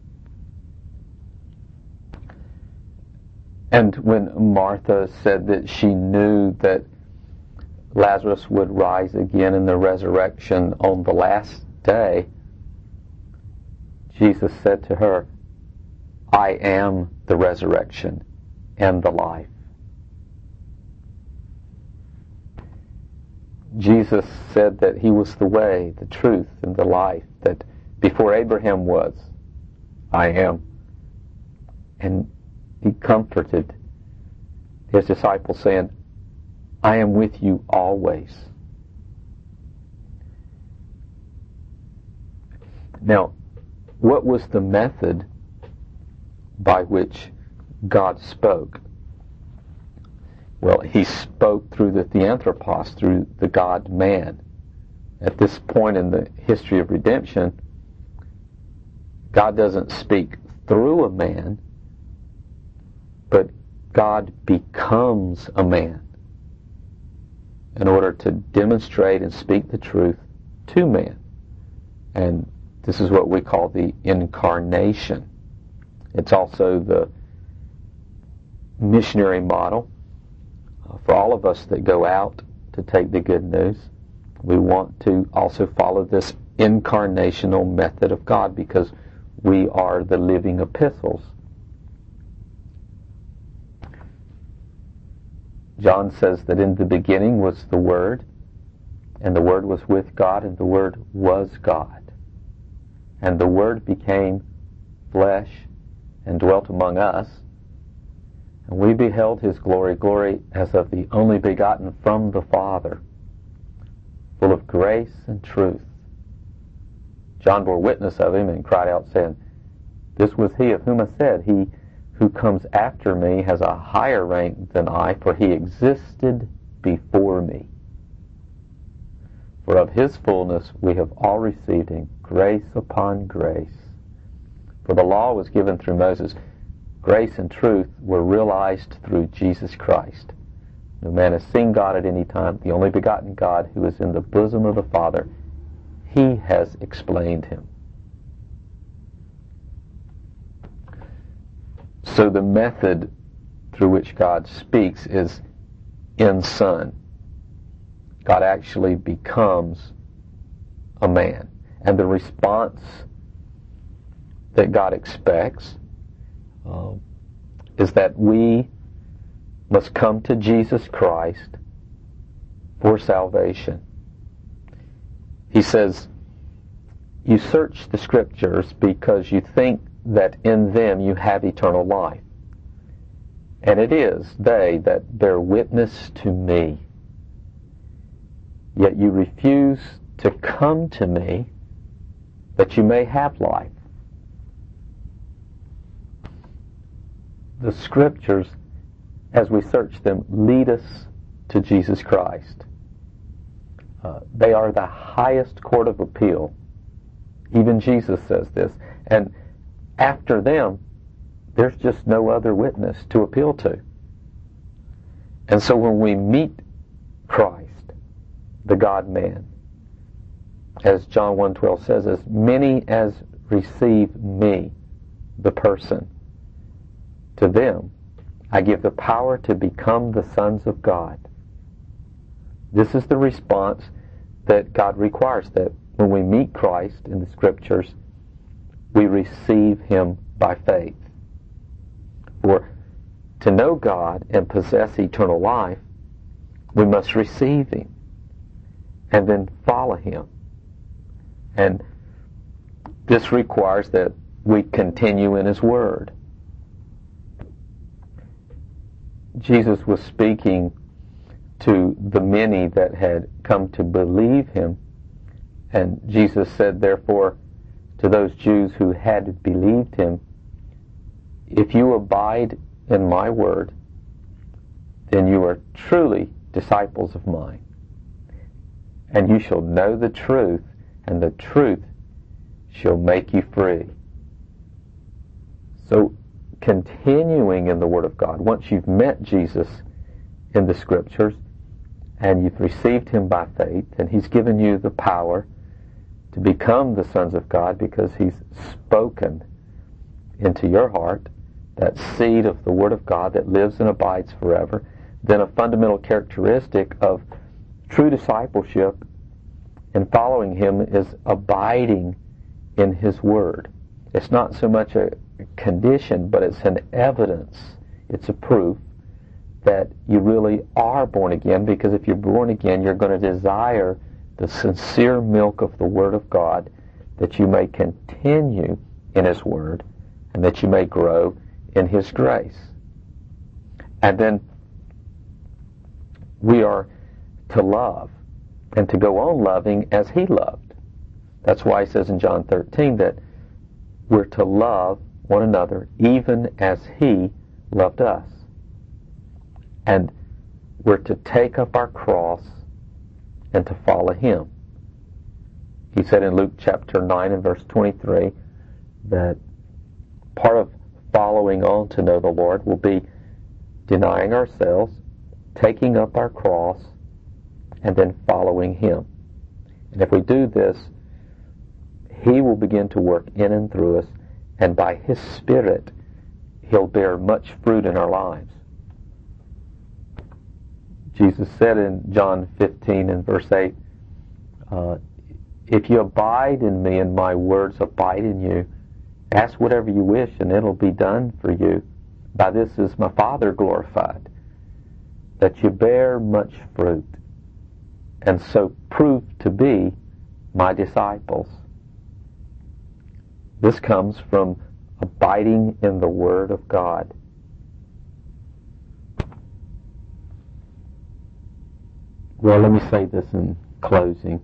And when Martha said that she knew that Lazarus would rise again in the resurrection on the last day, Jesus said to her, I am the resurrection and the life. Jesus said that he was the way, the truth, and the life, that before Abraham was, I am. And he comforted his disciples saying, I am with you always. Now, what was the method by which God spoke? Well, he spoke through the theanthropos, through the God-man. At this point in the history of redemption, God doesn't speak through a man, but God becomes a man in order to demonstrate and speak the truth to man. And this is what we call the incarnation. It's also the missionary model uh, for all of us that go out to take the good news. We want to also follow this incarnational method of God because we are the living epistles. John says that in the beginning was the Word, and the Word was with God, and the Word was God. And the Word became flesh and dwelt among us, and we beheld His glory, glory as of the only begotten from the Father, full of grace and truth. John bore witness of Him and cried out, saying, This was He of whom I said, He who comes after me has a higher rank than I, for He existed before me. For of His fullness we have all received in grace upon grace. For the law was given through Moses. Grace and truth were realized through Jesus Christ. No man has seen God at any time. The only begotten God who is in the bosom of the Father, He has explained Him. So the method through which God speaks is in Son. God actually becomes a man. And the response that God expects uh, is that we must come to Jesus Christ for salvation. He says, you search the Scriptures because you think that in them you have eternal life. And it is they that bear witness to me. Yet you refuse to come to me that you may have life. The Scriptures, as we search them, lead us to Jesus Christ. Uh, they are the highest court of appeal. Even Jesus says this. And after them, there's just no other witness to appeal to. And so when we meet Christ, the God-man, as John one twelve says, as many as receive me, the person, to them I give the power to become the sons of God. This is the response that God requires, that when we meet Christ in the Scriptures, we receive Him by faith. For to know God and possess eternal life, we must receive Him and then follow Him. And this requires that we continue in His Word. Jesus was speaking to the many that had come to believe Him, and Jesus said, therefore, to those Jews who had believed Him, if you abide in my word, then you are truly disciples of mine. And you shall know the truth, and the truth shall make you free. So, continuing in the Word of God, once you've met Jesus in the Scriptures, and you've received Him by faith, and He's given you the power to become the sons of God because He's spoken into your heart that seed of the Word of God that lives and abides forever, then a fundamental characteristic of true discipleship in following Him is abiding in His Word. It's not so much a condition, but it's an evidence, it's a proof that you really are born again, because if you're born again, you're going to desire the sincere milk of the Word of God that you may continue in His Word, and that you may grow in His grace. And then we are to love, and to go on loving as He loved. That's why He says in John thirteen that we're to love one another even as He loved us. And we're to take up our cross and to follow Him. He said in Luke chapter nine and verse twenty-three that part of following on to know the Lord will be denying ourselves, taking up our cross, and then following Him. And if we do this, He will begin to work in and through us, and by His Spirit, He'll bear much fruit in our lives. Jesus said in John fifteen and verse eight, uh, if you abide in me and my words abide in you, ask whatever you wish and it'll be done for you. By this is my Father glorified, that you bear much fruit, and so prove to be my disciples. This comes from abiding in the Word of God. Well, let me say this in closing.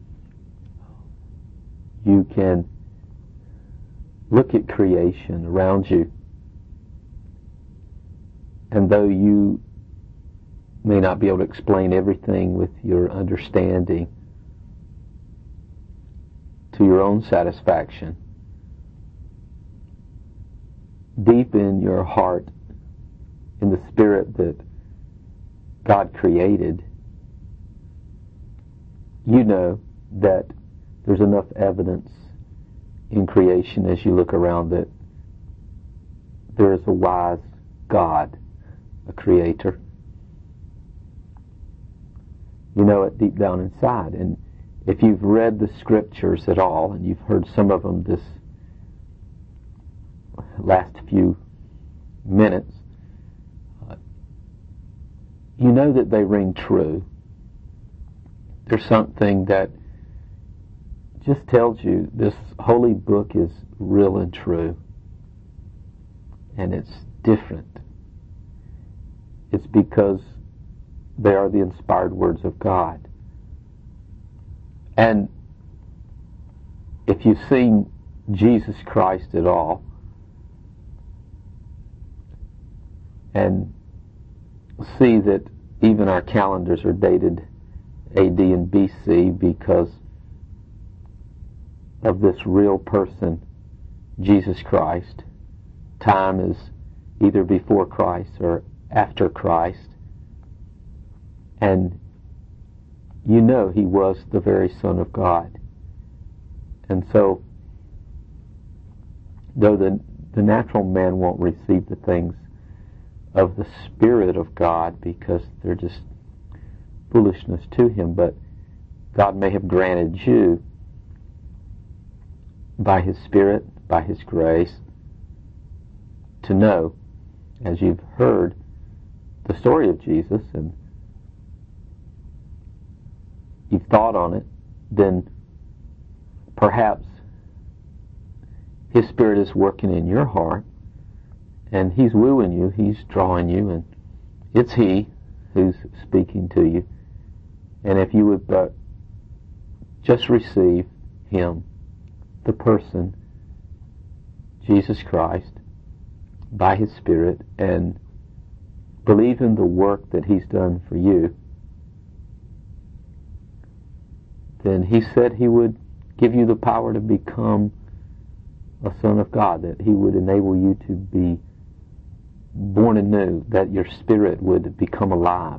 You can look at creation around you, and though you may not be able to explain everything with your understanding to your own satisfaction, deep in your heart, in the spirit that God created, you know that there's enough evidence in creation as you look around that there is a wise God, a creator. You know it deep down inside. And if you've read the scriptures at all, and you've heard some of them this last few minutes, uh, you know that they ring true. There's something that just tells you this holy book is real and true, and it's different. It's because they are the inspired words of God. And if you've seen Jesus Christ at all, and see that even our calendars are dated A D and B C because of this real person, Jesus Christ. Time is either before Christ or after Christ. And you know He was the very Son of God. And so, though the, the natural man won't receive the things of the Spirit of God because they're just foolishness to him, but God may have granted you by His Spirit, by His grace, to know, as you've heard the story of Jesus and you've thought on it, then perhaps His Spirit is working in your heart and He's wooing you, He's drawing you, and it's He who's speaking to you. And if you would but just receive Him, the person, Jesus Christ, by His Spirit, and believe in the work that He's done for you, then He said He would give you the power to become a son of God, that He would enable you to be born anew, that your spirit would become alive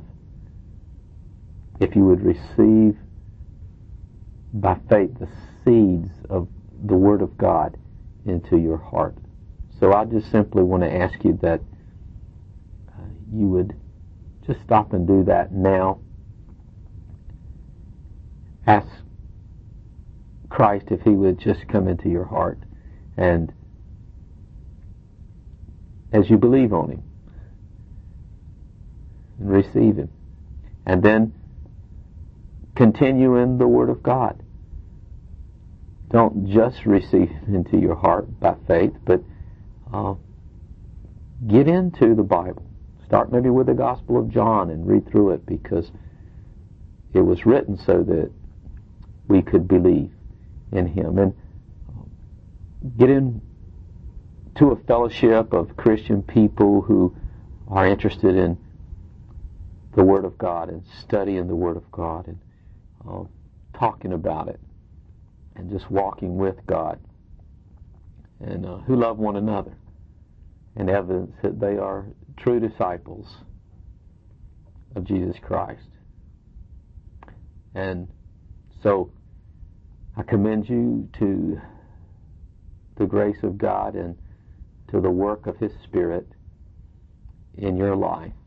if you would receive by faith the seeds of the Word of God into your heart. So I just simply want to ask you that uh, you would just stop and do that now. Ask Christ if He would just come into your heart, and as you believe on Him and receive Him, and then continue in the Word of God don't just receive Him into your heart by faith, but uh, get into the Bible. Start maybe with the Gospel of John and read through it, because it was written so that we could believe in Him. And get into a fellowship of Christian people who are interested in the Word of God and studying the Word of God and uh, talking about it and just walking with God, and uh, who love one another, and evidence that they are true disciples of Jesus Christ. And so I commend you to the grace of God and to the work of His Spirit in your life.